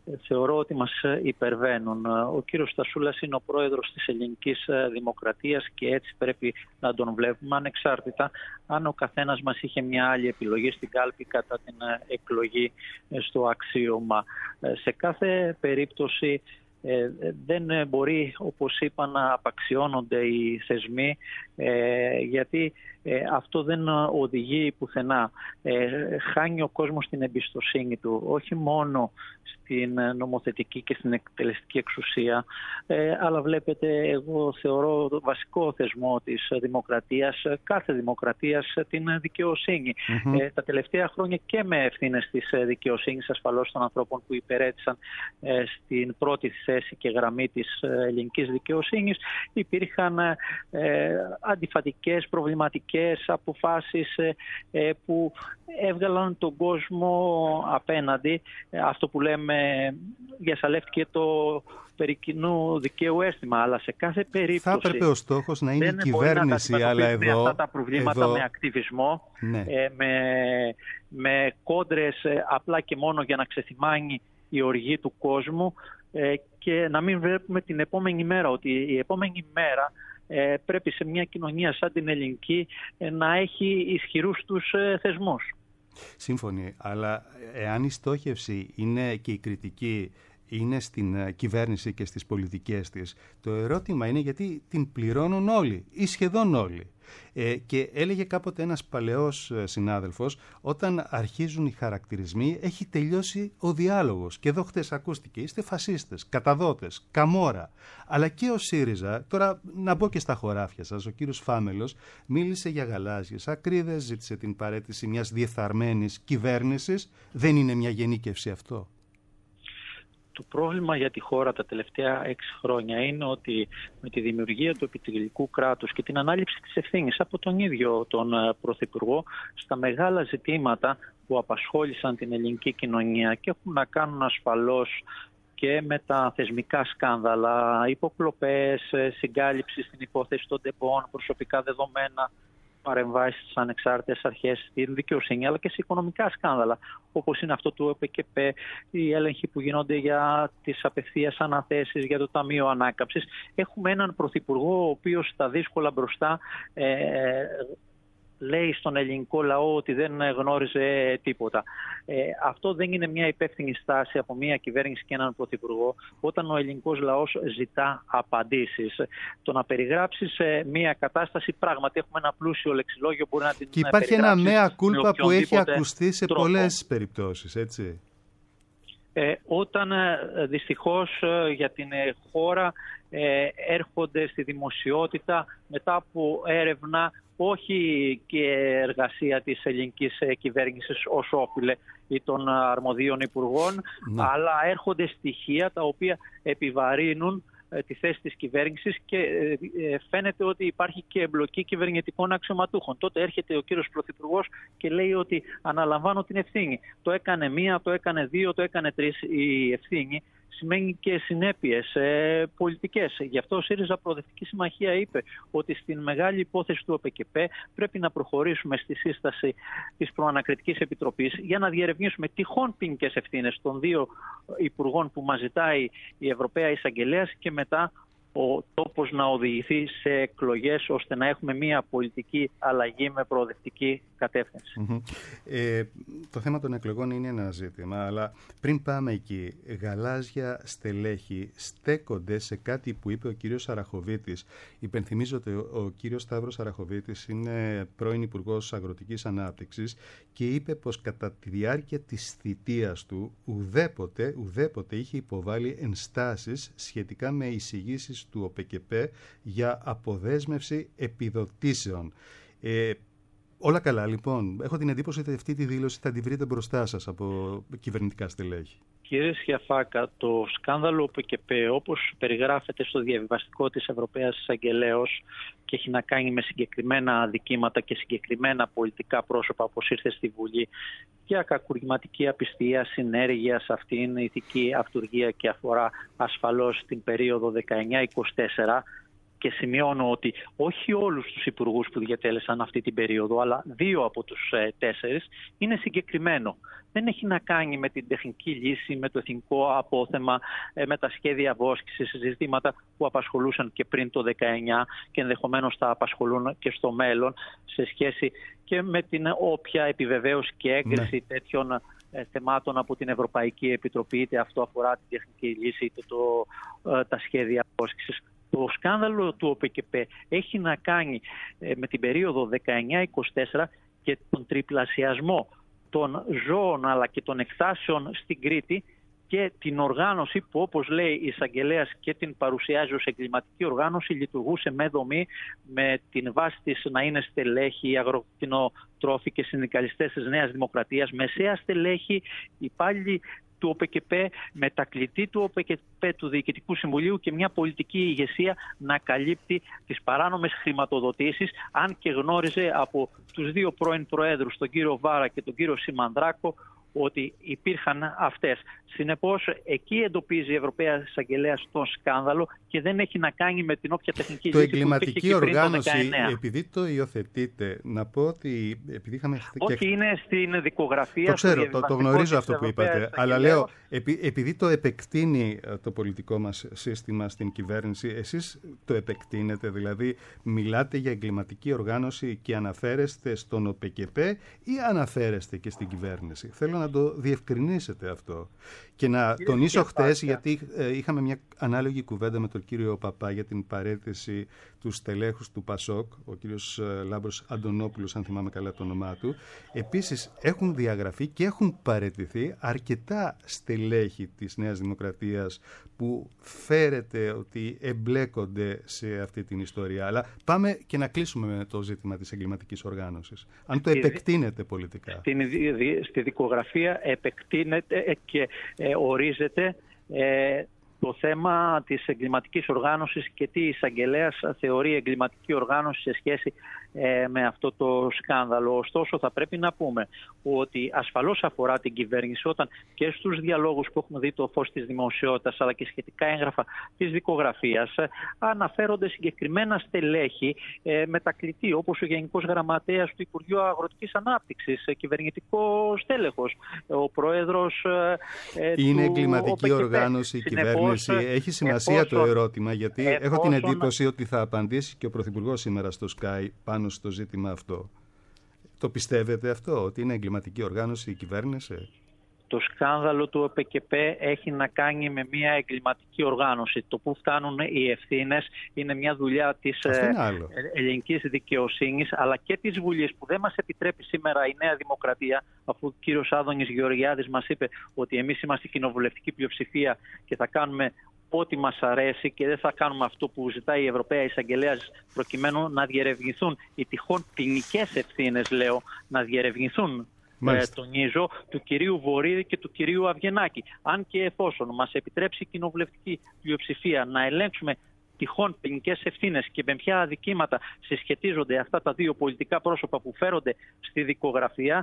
θεωρώ ότι μας υπερβαίνουν. Ο κύριος Στασούλας είναι ο πρόεδρος της Ελληνικής Δημοκρατίας και έτσι πρέπει να τον βλέπουμε, ανεξάρτητα αν ο καθένας μας είχε μια άλλη επιλογή στην κάλπη κατά την εκλογή στο αξίωμα. Σε κάθε περίπτωση δεν μπορεί, όπως είπα, να απαξιώνονται οι θεσμοί, γιατί αυτό δεν οδηγεί πουθενά. Χάνει ο κόσμος την εμπιστοσύνη του, όχι μόνο στην νομοθετική και στην εκτελεστική εξουσία, αλλά βλέπετε, εγώ θεωρώ το βασικό θεσμό της δημοκρατίας, κάθε δημοκρατίας, την δικαιοσύνη. Τα τελευταία χρόνια και με ευθύνες της δικαιοσύνης, ασφαλώς των ανθρώπων που υπηρέτησαν στην πρώτη θέση και γραμμή της ελληνικής δικαιοσύνης, υπήρχαν αντιφατικές, προβληματικές αποφάσεις που έβγαλαν τον κόσμο απέναντι. Αυτό που λέμε, διασαλεύτηκε το περί κοινού δικαίου αίσθημα, αλλά σε κάθε περίπτωση θα έπρεπε ο στόχος να είναι η κυβέρνηση, αλλά εδώ αυτά τα προβλήματα με ακτιβισμό, ναι, με κόντρες απλά και μόνο για να ξεθυμάνει η οργή του κόσμου, και να μην βλέπουμε την επόμενη μέρα, ότι η επόμενη μέρα πρέπει σε μια κοινωνία σαν την ελληνική να έχει ισχυρούς τους θεσμούς. Σύμφωνοι, αλλά εάν η στόχευση είναι και η κριτική είναι στην κυβέρνηση και στις πολιτικές της, το ερώτημα είναι γιατί την πληρώνουν όλοι ή σχεδόν όλοι. Και έλεγε κάποτε ένας παλαιός συνάδελφος, όταν αρχίζουν οι χαρακτηρισμοί έχει τελειώσει ο διάλογος. Και εδώ χτες ακούστηκε, είστε φασίστες, καταδότες, καμόρα. Αλλά και ο ΣΥΡΙΖΑ, τώρα να μπω και στα χωράφια σας, ο κύριος Φάμελος μίλησε για γαλάζιες ακρίδες, ζήτησε την παραίτηση μιας διεφθαρμένης κυβέρνησης. Δεν είναι μια γενίκευση αυτό? Το πρόβλημα για τη χώρα τα τελευταία 6 χρόνια είναι ότι με τη δημιουργία του επιτελικού κράτους και την ανάληψη της ευθύνης από τον ίδιο τον Πρωθυπουργό στα μεγάλα ζητήματα που απασχόλησαν την ελληνική κοινωνία και έχουν να κάνουν ασφαλώς και με τα θεσμικά σκάνδαλα, υποκλοπές, συγκάλυψη στην υπόθεση των ΤΕΠΟΝ, προσωπικά δεδομένα, παρεμβάσεις στις ανεξάρτητες αρχές, στην δικαιοσύνη, αλλά και σε οικονομικά σκάνδαλα, όπως είναι αυτό του ΕΠΚΠ, οι έλεγχοι που γίνονται για τις απευθείας αναθέσεις, για το Ταμείο Ανάκαμψης. Έχουμε έναν πρωθυπουργό ο οποίος στα δύσκολα μπροστά λέει στον ελληνικό λαό ότι δεν γνώριζε τίποτα. Αυτό δεν είναι μια υπεύθυνη στάση από μια κυβέρνηση και έναν πρωθυπουργό, όταν ο ελληνικός λαός ζητά απαντήσεις. Το να περιγράψεις μια κατάσταση, πράγματι έχουμε ένα πλούσιο λεξιλόγιο, μπορεί να την περιγράψεις. Και υπάρχει ένα μέα κούλπα που έχει ακουστεί σε πολλές περιπτώσεις, έτσι. Όταν δυστυχώς για την χώρα έρχονται στη δημοσιότητα μετά από έρευνα, όχι και εργασία της ελληνικής κυβέρνησης ως όφιλε ή των αρμοδίων υπουργών, αλλά έρχονται στοιχεία τα οποία επιβαρύνουν τη θέση της κυβέρνησης και φαίνεται ότι υπάρχει και εμπλοκή κυβερνητικών αξιωματούχων. Τότε έρχεται ο κύριος Πρωθυπουργός και λέει ότι αναλαμβάνω την ευθύνη. Το έκανε 1, το έκανε 2, το έκανε 3. Η ευθύνη σημαίνει και συνέπειες πολιτικές. Γι' αυτό ο ΣΥΡΙΖΑ Προοδευτική Συμμαχία είπε ότι στην μεγάλη υπόθεση του ΟΠΚΠ πρέπει να προχωρήσουμε στη σύσταση της Προανακριτικής Επιτροπής για να διερευνήσουμε τυχόν ποινικές ευθύνες των 2 υπουργών που μας ζητάει η Ευρωπαία Εισαγγελέας και μετά ο τόπος να οδηγηθεί σε εκλογές ώστε να έχουμε μια πολιτική αλλαγή με προοδευτική κατεύθυνση. Το θέμα των εκλογών είναι ένα ζήτημα, αλλά πριν πάμε εκεί, γαλάζια στελέχη στέκονται σε κάτι που είπε ο κύριος Σαραχοβίτης. Υπενθυμίζω ότι ο κύριος Σταύρος Σαραχοβίτης είναι πρώην Υπουργός Αγροτικής Ανάπτυξης και είπε πως κατά τη διάρκεια της θητείας του ουδέποτε είχε υποβάλει ενστάσεις σχετικά με εισηγήσεις του ΟΠΚΠ για αποδέσμευση επιδοτήσεων. Όλα καλά, λοιπόν. Έχω την εντύπωση ότι αυτή τη δήλωση θα την βρείτε μπροστά σας από κυβερνητικά στελέχη. Κύριε Σιαφάκα, το σκάνδαλο ΟΠΚΠ, όπως περιγράφεται στο διαβιβαστικό της Ευρωπαίας Εισαγγελέως και έχει να κάνει με συγκεκριμένα αδικήματα και συγκεκριμένα πολιτικά πρόσωπα, όπως ήρθε στη Βουλή, για κακουργηματική απιστία, συνέργεια σε αυτήν, ηθική αυτουργία και αφορά ασφαλώς την περίοδο 19-24, και σημειώνω ότι όχι όλους τους υπουργούς που διατέλεσαν αυτή την περίοδο, αλλά 2 από τους 4 είναι συγκεκριμένο. Δεν έχει να κάνει με την τεχνική λύση, με το εθνικό απόθεμα, με τα σχέδια βόσκησης, ζητήματα που απασχολούσαν και πριν το 19 και ενδεχομένως θα απασχολούν και στο μέλλον, σε σχέση και με την όποια επιβεβαίωση και έγκριση τέτοιων θεμάτων από την Ευρωπαϊκή Επιτροπή, είτε αυτό αφορά την τεχνική λύση, είτε τα σχέδια απόσκησης. Το σκάνδαλο του ΟΠΕΚΕΠΕ έχει να κάνει με την περίοδο 19-24 και τον τριπλασιασμό των ζώων αλλά και των εκτάσεων στην Κρήτη και την οργάνωση που, όπως λέει η εισαγγελέας και την παρουσιάζει ως εγκληματική οργάνωση, λειτουργούσε με δομή, με την βάση της να είναι στελέχη, αγροκτηνοτρόφοι και συνδικαλιστές της Νέας Δημοκρατίας, μεσαία στελέχη, υπάλληλοι του ΟΠΕΚΕΠΕ, μετακλητή του ΟΠΕΚΕΠΕ, του Διοικητικού Συμβουλίου και μια πολιτική ηγεσία να καλύπτει τις παράνομες χρηματοδοτήσεις, αν και γνώριζε από τους 2 πρώην προέδρους, τον κύριο Βάρα και τον κύριο Σιμανδράκο, ότι υπήρχαν αυτές. Συνεπώς, εκεί εντοπίζει η Ευρωπαία Εισαγγελέα τον σκάνδαλο και δεν έχει να κάνει με την όποια τεχνική λύση που εγκληματική οργάνωση, πριν το 19. επειδή το υιοθετείτε, να πω ότι επειδή είχαμε... Όχι, είναι στην δικογραφία. Το ξέρω, το γνωρίζω αυτό που είπατε, αλλά λέω, επειδή το επεκτείνει το πολιτικό μας σύστημα στην κυβέρνηση, εσείς το επεκτείνετε, δηλαδή μιλάτε για εγκληματική οργάνωση και αναφέρεστε στον ΟΠΕΚΕΠΕ ή αναφέρεστε και στην κυβέρνηση? Θέλω να το διευκρινίσετε αυτό. Και να τονίσω χτες, γιατί είχαμε μια ανάλογη κουβέντα με τον κύριο Παπά για την παραίτηση του στελέχους του ΠΑΣΟΚ, ο κύριος Λάμπρος Αντωνόπουλος, αν θυμάμαι καλά το όνομά του. Επίσης έχουν διαγραφεί και έχουν παραιτηθεί αρκετά στελέχη της Νέας Δημοκρατίας που φέρεται ότι εμπλέκονται σε αυτή την ιστορία. Αλλά πάμε και να κλείσουμε με το ζήτημα της εγκληματικής οργάνωσης. Αν το επεκτείνεται πολιτικά. Στη δικογραφία επεκτείνεται και ορίζεται το θέμα της εγκληματικής οργάνωσης και τι η εισαγγελέας θεωρεί εγκληματική οργάνωση σε σχέση με αυτό το σκάνδαλο. Ωστόσο, θα πρέπει να πούμε ότι ασφαλώς αφορά την κυβέρνηση, όταν και στους διαλόγους που έχουμε δει το φως της δημοσιότητας αλλά και σχετικά έγγραφα της δικογραφίας αναφέρονται συγκεκριμένα στελέχη μετακλητή, όπως ο Γενικός Γραμματέας του Υπουργείου Αγροτικής Ανάπτυξης, κυβερνητικό στέλεχος, ο πρόεδρος είναι εγκληματική οργάνωση η κυβέρνηση? Έχει σημασία το ερώτημα, γιατί έχω την εντύπωση ότι θα απαντήσει και ο Πρωθυπουργός σήμερα στο Sky πάνω στο ζήτημα αυτό. Το πιστεύετε αυτό, ότι είναι εγκληματική οργάνωση η κυβέρνηση? Το σκάνδαλο του ΟΠΕΚΕΠΕ έχει να κάνει με μια εγκληματική οργάνωση. Το που φτάνουν οι ευθύνες είναι μια δουλειά της ελληνικής δικαιοσύνης αλλά και της Βουλής, που δεν μας επιτρέπει σήμερα η Νέα Δημοκρατία, αφού ο κύριος Άδωνης Γεωργιάδης μας είπε ότι εμείς είμαστε κοινοβουλευτική πλειοψηφία και θα κάνουμε ό,τι μας αρέσει και δεν θα κάνουμε αυτό που ζητάει η Ευρωπαία Εισαγγελέας, προκειμένου να διερευνηθούν οι τυχόν ποινικές ευθύνες, λέω, να διερευνηθούν. Τονίζω, του κυρίου Βορίδη και του κυρίου Αυγενάκη. Αν και εφόσον μας επιτρέψει η κοινοβουλευτική πλειοψηφία να ελέγξουμε τυχόν ποινικές ευθύνες και με ποια αδικήματα συσχετίζονται αυτά τα 2 πολιτικά πρόσωπα που φέρονται στη δικογραφία,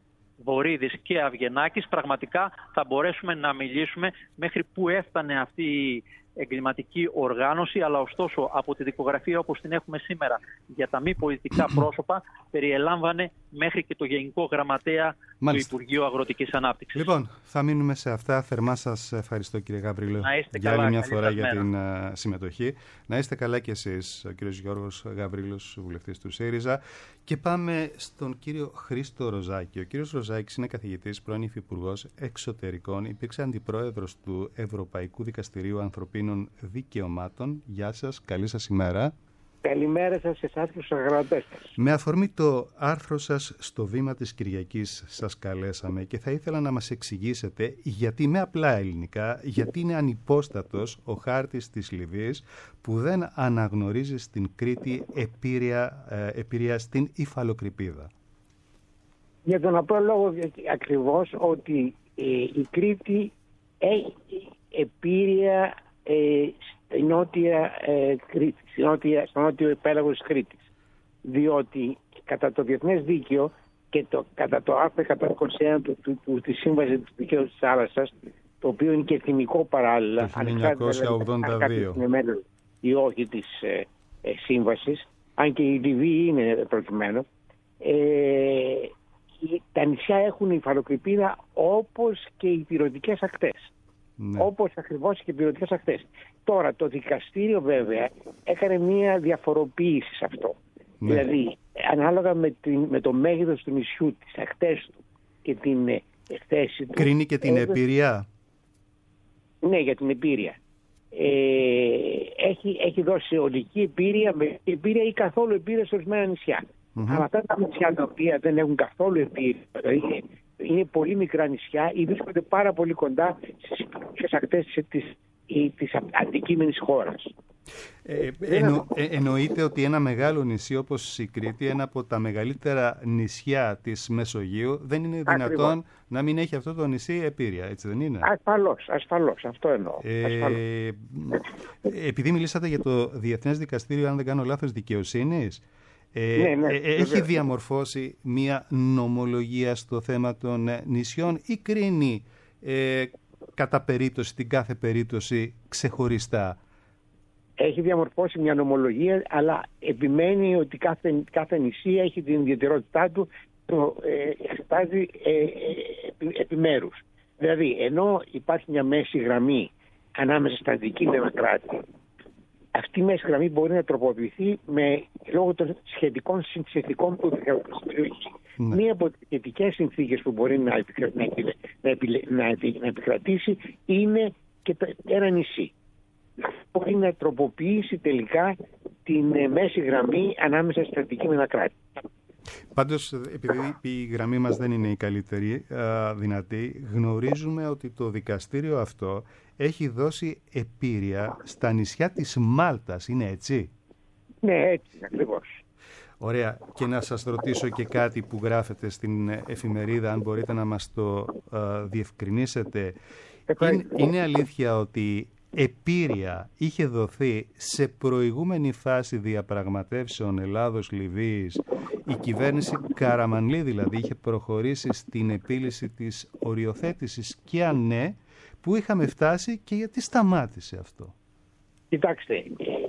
Βορίδης και Αυγενάκης, πραγματικά θα μπορέσουμε να μιλήσουμε μέχρι που έφτανε αυτή η εγκληματική οργάνωση, αλλά ωστόσο από τη δικογραφία όπως την έχουμε σήμερα για τα μη πολιτικά πρόσωπα περιελάμβανε μέχρι και το Γενικό Γραμματέα του Υπουργείου Αγροτικής Ανάπτυξης. Λοιπόν, θα μείνουμε σε αυτά. Θερμά σας ευχαριστώ, κύριε Γαβρίλο, για άλλη μια φορά για την συμμετοχή. Να είστε καλά κι εσείς, ο κύριος Γιώργος Γαβρίλος, βουλευτής του ΣΥΡΙΖΑ. Και πάμε στον κύριο Χρήστο Ροζάκη. Ο κύριος Ροζάκης είναι καθηγητής, πρώην υφυπουργός εξωτερικών, υπήρξε αντιπρόεδρος του Ευρωπαϊκού Δικαστηρίου Ανθρωπίνων Δικαιωμάτων. Γεια σας, καλή σας ημέρα. Καλημέρα σας σε εσάς και στους αγροτές σας. Με αφορμή το άρθρο σας στο Βήμα της Κυριακής σας καλέσαμε και θα ήθελα να μας εξηγήσετε γιατί, με απλά ελληνικά, γιατί είναι ανυπόστατος ο χάρτης της Λιβύης που δεν αναγνωρίζει στην Κρήτη Επίρεια στην Υφαλοκρηπίδα. Για τον απλό λόγο ακριβώς ότι η Κρήτη έχει Επίρεια στη νότια Κρήτη, στο νότιο πέλαγος της Κρήτης. Διότι κατά το διεθνές δίκαιο και κατά το άρθρο 121 της Σύμβασης του Δικαίου της Θάλασσας, το οποίο είναι και εθνικό παράλληλα, ανεξάρτητα αν κάτι είναι μέλος ή όχι της σύμβασης, αν και η Λιβύη είναι προκειμένου, τα νησιά έχουν υφαλοκρηπίδα όπως και οι ηπειρωτικές ακτές. Ναι. Όπως ακριβώς και οι ηπειρωτικές ακτές. Τώρα το δικαστήριο βέβαια έκανε μία διαφοροποίηση σε αυτό. Ναι. Δηλαδή ανάλογα με το μέγεθος του νησιού, τις ακτές του και την θέση του. Κρίνει και την Επίρεια. Ναι, για την Επίρεια. Έχει δώσει ολική Επίρεια, Επίρεια ή καθόλου Επίρεια σε ορισμένα νησιά. Αλλά αυτά τα νησιά τα οποία δεν έχουν καθόλου Επίρεια, δηλαδή είναι πολύ μικρά νησιά ή βρίσκονται πάρα πολύ κοντά στις ακτές της αντικείμενης χώρας. Εννοείται ότι ένα μεγάλο νησί όπως η Κρήτη, ένα από τα μεγαλύτερα νησιά της Μεσογείου, δεν είναι δυνατόν να μην έχει αυτό το νησί Επίρεια, έτσι δεν είναι? Ασφαλώς, αυτό εννοώ. Επειδή μιλήσατε για το Διεθνές Δικαστήριο, αν δεν κάνω λάθος, δικαιοσύνης, έχει διαμορφώσει μια νομολογία στο θέμα των νησιών ή κρίνει κατά περίπτωση την κάθε περίπτωση ξεχωριστά? Έχει διαμορφώσει μια νομολογία, αλλά επιμένει ότι κάθε νησί έχει την ιδιαιτερότητά του, το εξετάζει επιμέρους. Δηλαδή, ενώ υπάρχει μια μέση γραμμή ανάμεσα στα αντικείμενα κράτη, αυτή η μέση γραμμή μπορεί να τροποποιηθεί λόγω των σχετικών συνθηκών που έχει. Μία από τις σχετικές συνθήκες που μπορεί να επικρατήσει είναι και ένα νησί. Μπορεί να τροποποιήσει τελικά την μέση γραμμή ανάμεσα στα αντικείμενα κράτη. Πάντως, επειδή η γραμμή μας δεν είναι η καλύτερη δυνατή, γνωρίζουμε ότι το δικαστήριο αυτό έχει δώσει επίρεια στα νησιά της Μάλτας. Είναι έτσι? Ναι, έτσι ακριβώς. Ωραία. Και να σας ρωτήσω και κάτι που γράφετε στην εφημερίδα, αν μπορείτε να μας το διευκρινίσετε. Είναι αλήθεια ότι επίρεια είχε δοθεί σε προηγούμενη φάση διαπραγματεύσεων Ελλάδος-Λιβύης? Η κυβέρνηση Καραμανλή δηλαδή είχε προχωρήσει στην επίλυση της οριοθέτησης, και αν ναι, πού είχαμε φτάσει και γιατί σταμάτησε αυτό? Κοιτάξτε,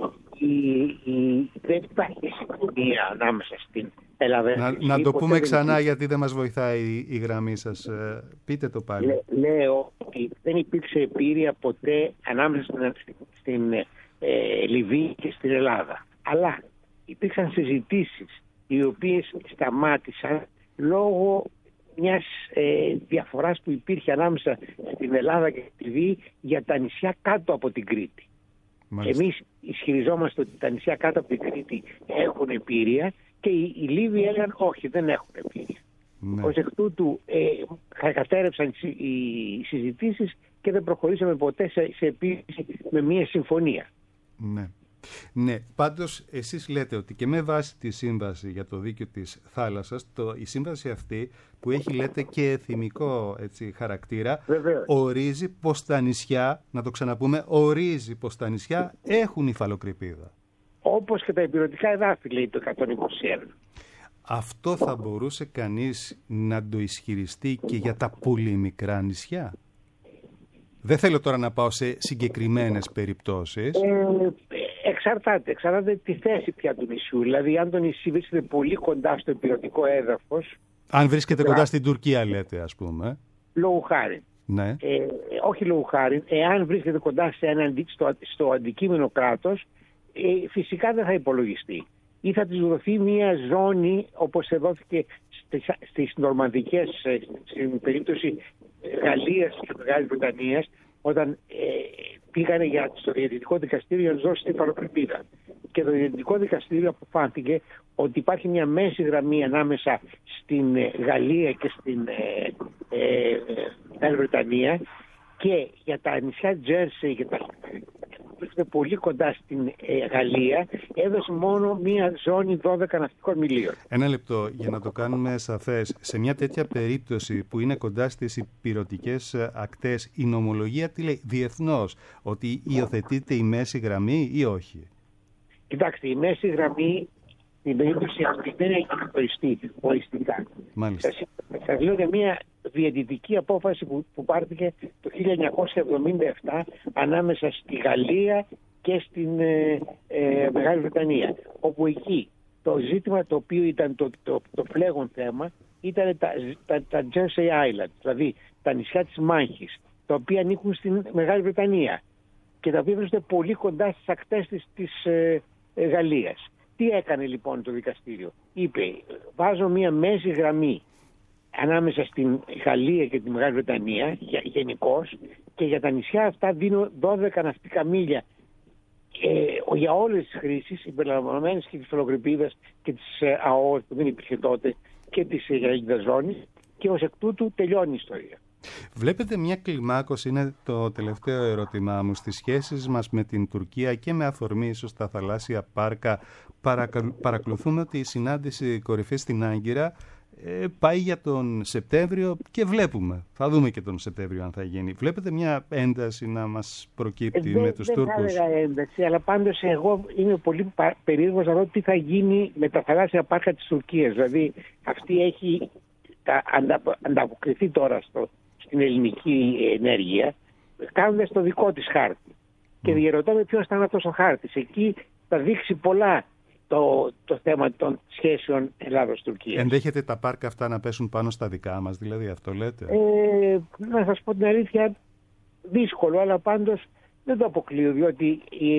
δεν υπάρχει συμφωνία ανάμεσα στην Ελλάδα. Να το πούμε ξανά, γιατί δεν μας βοηθάει η γραμμή σας. Πείτε το πάλι. Λέω ότι δεν υπήρξε επίρεια ποτέ ανάμεσα στην Λιβύη και στην Ελλάδα. Αλλά υπήρξαν συζητήσεις οι οποίες σταμάτησαν λόγω μιας διαφοράς που υπήρχε ανάμεσα στην Ελλάδα και τη Λιβύη για τα νησιά κάτω από την Κρήτη. Μάλιστα. Εμείς ισχυριζόμαστε ότι τα νησιά κάτω από την Κρήτη έχουν επίρρεια και οι Λίβοι έλεγαν όχι, δεν έχουν επίρρεια. Ναι. Ως εκ τούτου κατέρευσαν οι συζητήσεις και δεν προχωρήσαμε ποτέ σε επίλυση με μια συμφωνία. Ναι. Ναι, πάντως εσείς λέτε ότι και με βάση τη σύμβαση για το δίκαιο της θάλασσας, η σύμβαση αυτή που έχει, λέτε, και εθιμικό χαρακτήρα, βεβαίως, ορίζει πως τα νησιά, να το ξαναπούμε, ορίζει πως τα νησιά έχουν υφαλοκρηπίδα. Όπως και τα ηπειρωτικά εδάφη, λέει το 121. Αυτό θα μπορούσε κανείς να το ισχυριστεί και για τα πολύ μικρά νησιά? Δεν θέλω τώρα να πάω σε συγκεκριμένες περιπτώσεις. Εξαρτάται τη θέση πια του νησιού. Δηλαδή, αν το νησί βρίσκεται πολύ κοντά στο ηπειρωτικό έδαφος. Αν βρίσκεται κοντά στην Τουρκία, λέτε, ας πούμε. Λόγου χάρη. Ναι. Όχι λόγου χάρη. Εάν βρίσκεται κοντά στο αντικείμενο κράτος, φυσικά δεν θα υπολογιστεί. Ή θα της δοθεί μια ζώνη, όπως δόθηκε στις νορμανδικές, στην περίπτωση Γαλλίας και Μεγάλης Βρετανίας, όταν πήγανε στο Διαιτητικό Δικαστήριο για να δώσει την υφαλοκρηπίδα. Και το Διαιτητικό Δικαστήριο αποφάνθηκε ότι υπάρχει μια μέση γραμμή ανάμεσα στην Γαλλία και στην Μεγάλη Βρετανία, και για τα νησιά Τζέρσεϊ και τα που βρίσκονται πολύ κοντά στην Γαλλία, έδωσε μόνο μία ζώνη 12 ναυτικών μιλίων. Ένα λεπτό για να το κάνουμε σαφές. Σε μια τέτοια περίπτωση που είναι κοντά στις ηπειρωτικές ακτές, η νομολογία τι λέει διεθνώς? Ότι υιοθετείται η μέση γραμμή ή όχι? Κοιτάξτε, η μέση γραμμή στην περίπτωση αυτή δεν έχει καθοριστεί οριστικά. Μάλιστα. Σας λέω για μια διαιτητική απόφαση που πάρθηκε το 1977 ανάμεσα στη Γαλλία και στην Μεγάλη Βρετανία, όπου εκεί το ζήτημα το οποίο ήταν το φλέγον θέμα ήταν τα Jersey Islands, δηλαδή τα νησιά της Μάχης, τα οποία ανήκουν στην Μεγάλη Βρετανία και τα οποία βρίσκονται πολύ κοντά στις ακτές της Γαλλίας. Τι έκανε λοιπόν το δικαστήριο? Είπε, βάζω μια μέση γραμμή ανάμεσα στην Γαλλία και τη Μεγάλη Βρετανία γενικώς, και για τα νησιά αυτά δίνω 12 ναυτικά μίλια για όλες τις χρήσεις, συμπεριλαμβανομένες και της Φελοκρηπίδας και της ΑΟΣ που δεν υπήρχε τότε και της Γαλλικής Ζώνης, και ως εκ τούτου τελειώνει η ιστορία. Βλέπετε μια κλιμάκωση, είναι το τελευταίο ερώτημά μου, στις σχέσεις μας με την Τουρκία και με αφορμή ίσως τα θαλάσσια πάρκα. Παρακολουθούμε ότι η συνάντηση κορυφής στην Άγκυρα πάει για τον Σεπτέμβριο και βλέπουμε. Θα δούμε και τον Σεπτέμβριο αν θα γίνει. Βλέπετε μια ένταση να μας προκύπτει με τους Τούρκους? Δεν θα έλεγα ένταση, αλλά πάντως εγώ είμαι πολύ περίεργος να δω τι θα γίνει με τα θαλάσσια πάρκα της Τουρκίας. Δηλαδή αυτή έχει ανταποκριθεί τώρα στην ελληνική ενέργεια, κάνοντας το δικό της χάρτη. Και διερωτώ με ποιος θα είναι αυτός ο χάρτης. Εκεί θα δείξει πολλά το θέμα των σχέσεων Ελλάδος-Τουρκίας. Ενδέχεται τα πάρκα αυτά να πέσουν πάνω στα δικά μας, δηλαδή αυτό λέτε? Να σας πω την αλήθεια, δύσκολο, αλλά πάντως δεν το αποκλείω, διότι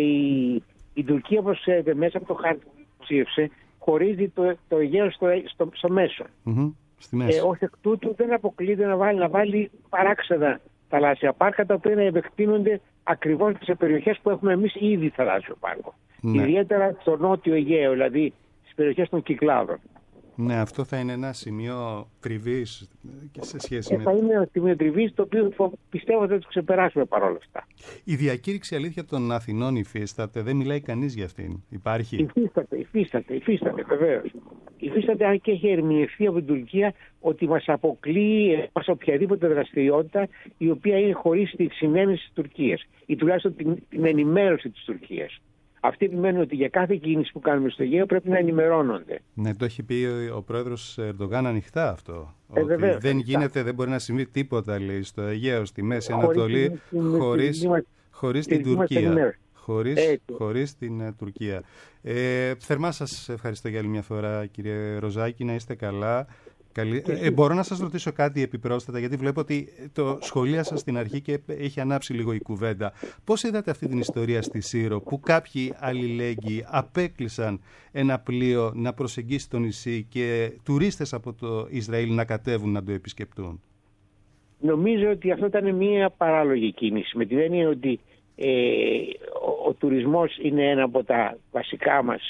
η Τουρκία, όπως ξέρετε, μέσα από το χάρτη που ψήφισε, χωρίζει το Αιγαίο στο μέσο. Στη μέση. Ως εκ τούτου δεν αποκλείεται να βάλει παράξενα θαλάσσια πάρκα, τα οποία να επεκτείνονται ακριβώς σε περιοχές που έχουμε εμείς ήδη θαλάσσιο πάρκο. Ναι. Ιδιαίτερα στο νότιο Αιγαίο, δηλαδή στις περιοχές των Κυκλάδων. Ναι, αυτό θα είναι ένα σημείο τριβής και σε σχέση με... Θα είναι ένα σημείο τριβής, το οποίο πιστεύω ότι θα το ξεπεράσουμε παρόλα αυτά. Η διακήρυξη αλήθεια των Αθηνών υφίσταται, δεν μιλάει κανείς για αυτήν. Υπάρχει? Υφίσταται βεβαίως. Υφίσταται, αν και έχει ερμηνευθεί από την Τουρκία ότι μας αποκλείει σε οποιαδήποτε δραστηριότητα η οποία είναι χωρίς τη συνένεση της Τουρκίας ή τουλάχιστον την ενημέρωση της Τουρκίας. Αυτοί επιμένουν ότι για κάθε κίνηση που κάνουμε στο Αιγαίο πρέπει να ενημερώνονται. Ναι, το έχει πει ο πρόεδρος Ερντογάν ανοιχτά αυτό. Ότι βεβαίως, δεν γίνεται, δεν μπορεί να συμβεί τίποτα, λέει, στο Αιγαίο, στη Μέση Ανατολή, χωρίς την Τουρκία. Χωρίς την Τουρκία. Θερμά σας ευχαριστώ για άλλη μια φορά, κύριε Ροζάκη, να είστε καλά. Μπορώ να σας ρωτήσω κάτι επιπρόσθετα, γιατί βλέπω ότι το σχολίασα στην αρχή και έχει ανάψει λίγο η κουβέντα. Πώς είδατε αυτή την ιστορία στη Σύρο, που κάποιοι αλληλέγγυοι απέκλεισαν ένα πλοίο να προσεγγίσει το νησί και τουρίστες από το Ισραήλ να κατέβουν να το επισκεπτούν? Νομίζω ότι αυτό ήταν μια παράλογη κίνηση, με την έννοια ότι ο τουρισμός είναι ένα από τα βασικά μας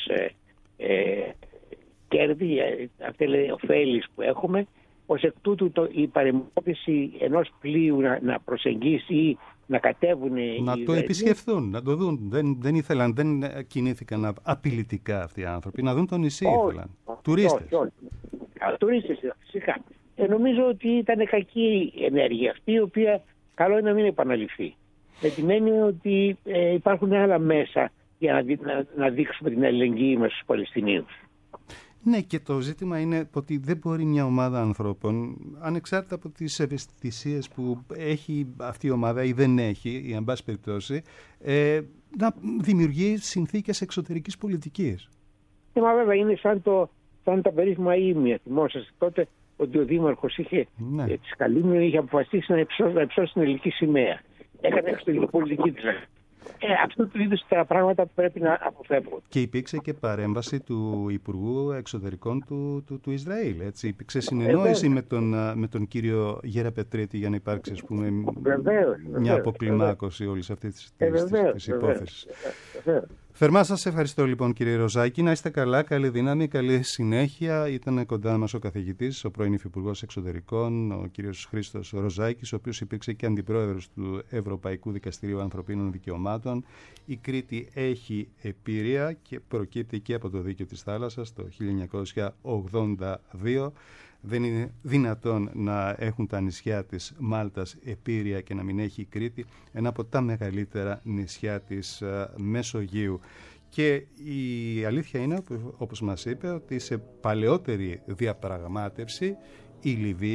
κέρδη, ωφέλης που έχουμε. Ως εκ τούτου η παρεμπόδιση ενός πλοίου να προσεγγίσει ή να κατέβουν... Να το επισκεφθούν, να το δουν. Δεν ήθελαν, δεν κινήθηκαν απειλητικά αυτοί οι άνθρωποι. Να δουν το νησί ήθελαν. Τουρίστες. Τουρίστες, φυσικά. Νομίζω ότι ήταν κακή ενέργεια αυτή, η οποία καλό είναι να μην επαναληφθεί. Με την έννοια ότι υπάρχουν άλλα μέσα για να δείξουμε την αλληλεγγύη μας στους Παλαιστινίους. Ναι, και το ζήτημα είναι ότι δεν μπορεί μια ομάδα ανθρώπων, ανεξάρτητα από τις ευαισθησίες που έχει αυτή η ομάδα ή δεν έχει, ή εν πάση περιπτώσει, να δημιουργεί συνθήκες εξωτερικής πολιτικής. Μα βέβαια είναι σαν τα περίφημα ήμια. Θυμόσαστε τότε ότι ο Δήμαρχος της Καλύμνου είχε αποφασίσει να υψώσει την ελληνική σημαία. Έκανε εξωτερική πολιτική δηλαδή. Αυτού του είδους τα πράγματα πρέπει να αποφεύγουν. Και υπήρξε και παρέμβαση του Υπουργού Εξωτερικών του Ισραήλ. Έτσι. Υπήρξε συνεννόηση με τον κύριο Γέρα Πετρίτη για να υπάρξει, ας πούμε, μια αποκλιμάκωση όλης αυτής της υπόθεσης. Θερμά σας ευχαριστώ λοιπόν, κύριε Ροζάκη. Να είστε καλά, καλή δύναμη, καλή συνέχεια. Ήταν κοντά μας ο καθηγητής, ο πρώην Υφυπουργός Εξωτερικών, ο κύριος Χρήστος Ροζάκης, ο οποίος υπήρξε και αντιπρόεδρος του Ευρωπαϊκού Δικαστηρίου Ανθρωπίνων Δικαιωμάτων. Η Κρήτη έχει επίρρεια και προκύπτει και από το Δίκαιο της Θάλασσας το 1982. Δεν είναι δυνατόν να έχουν τα νησιά της Μάλτας επίρρεια και να μην έχει η Κρήτη, ένα από τα μεγαλύτερα νησιά της Μεσογείου. Και η αλήθεια είναι, όπως μας είπε, ότι σε παλαιότερη διαπραγμάτευση η Λιβύη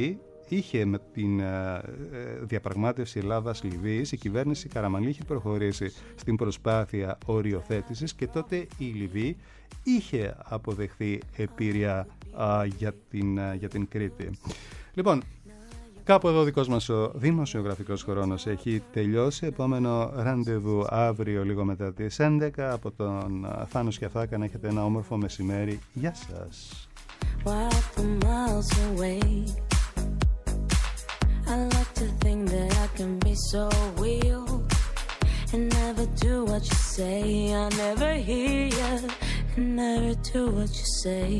είχε με την διαπραγμάτευση Ελλάδας-Λιβύης, η κυβέρνηση Καραμανλή είχε προχωρήσει στην προσπάθεια οριοθέτησης και τότε η Λιβύη είχε αποδεχθεί επίρρεια για την Κρήτη. Λοιπόν, κάπου εδώ ο δικός μας ο δημοσιογραφικός χρόνος έχει τελειώσει. Επόμενο ραντεβού αύριο λίγο μετά τις 11 από τον Θάνο Σκιαφάκα. Να έχετε ένα όμορφο μεσημέρι. Γεια σας. I like to think that I can be so real and never do what you say. I never hear you and never do what you say.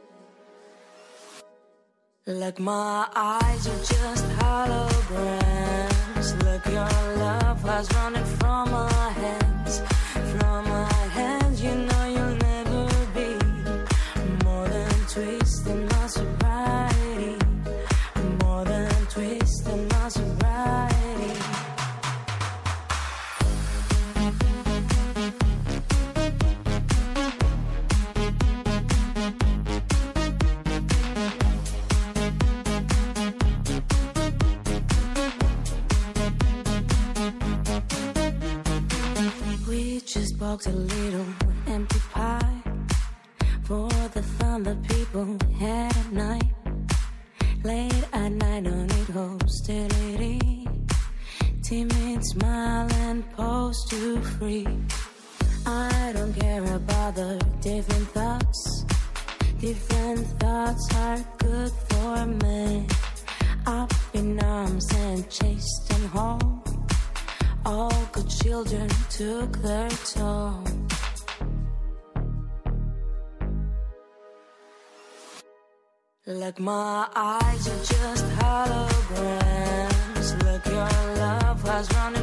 Like my eyes are just holograms. Look, your love was running from my hands. From my hands, you know you'll never be more than twisting my sobriety. More than twisting my sobriety. We just bought a little empty pie for the fun that people had at night. Late at night, don't need hostility. Timid smile and pose too free. I don't care about the different thoughts. Different thoughts are good for me. Up in arms and chased and home. All good children took their toll. Like my eyes are just holograms. Look, your love was running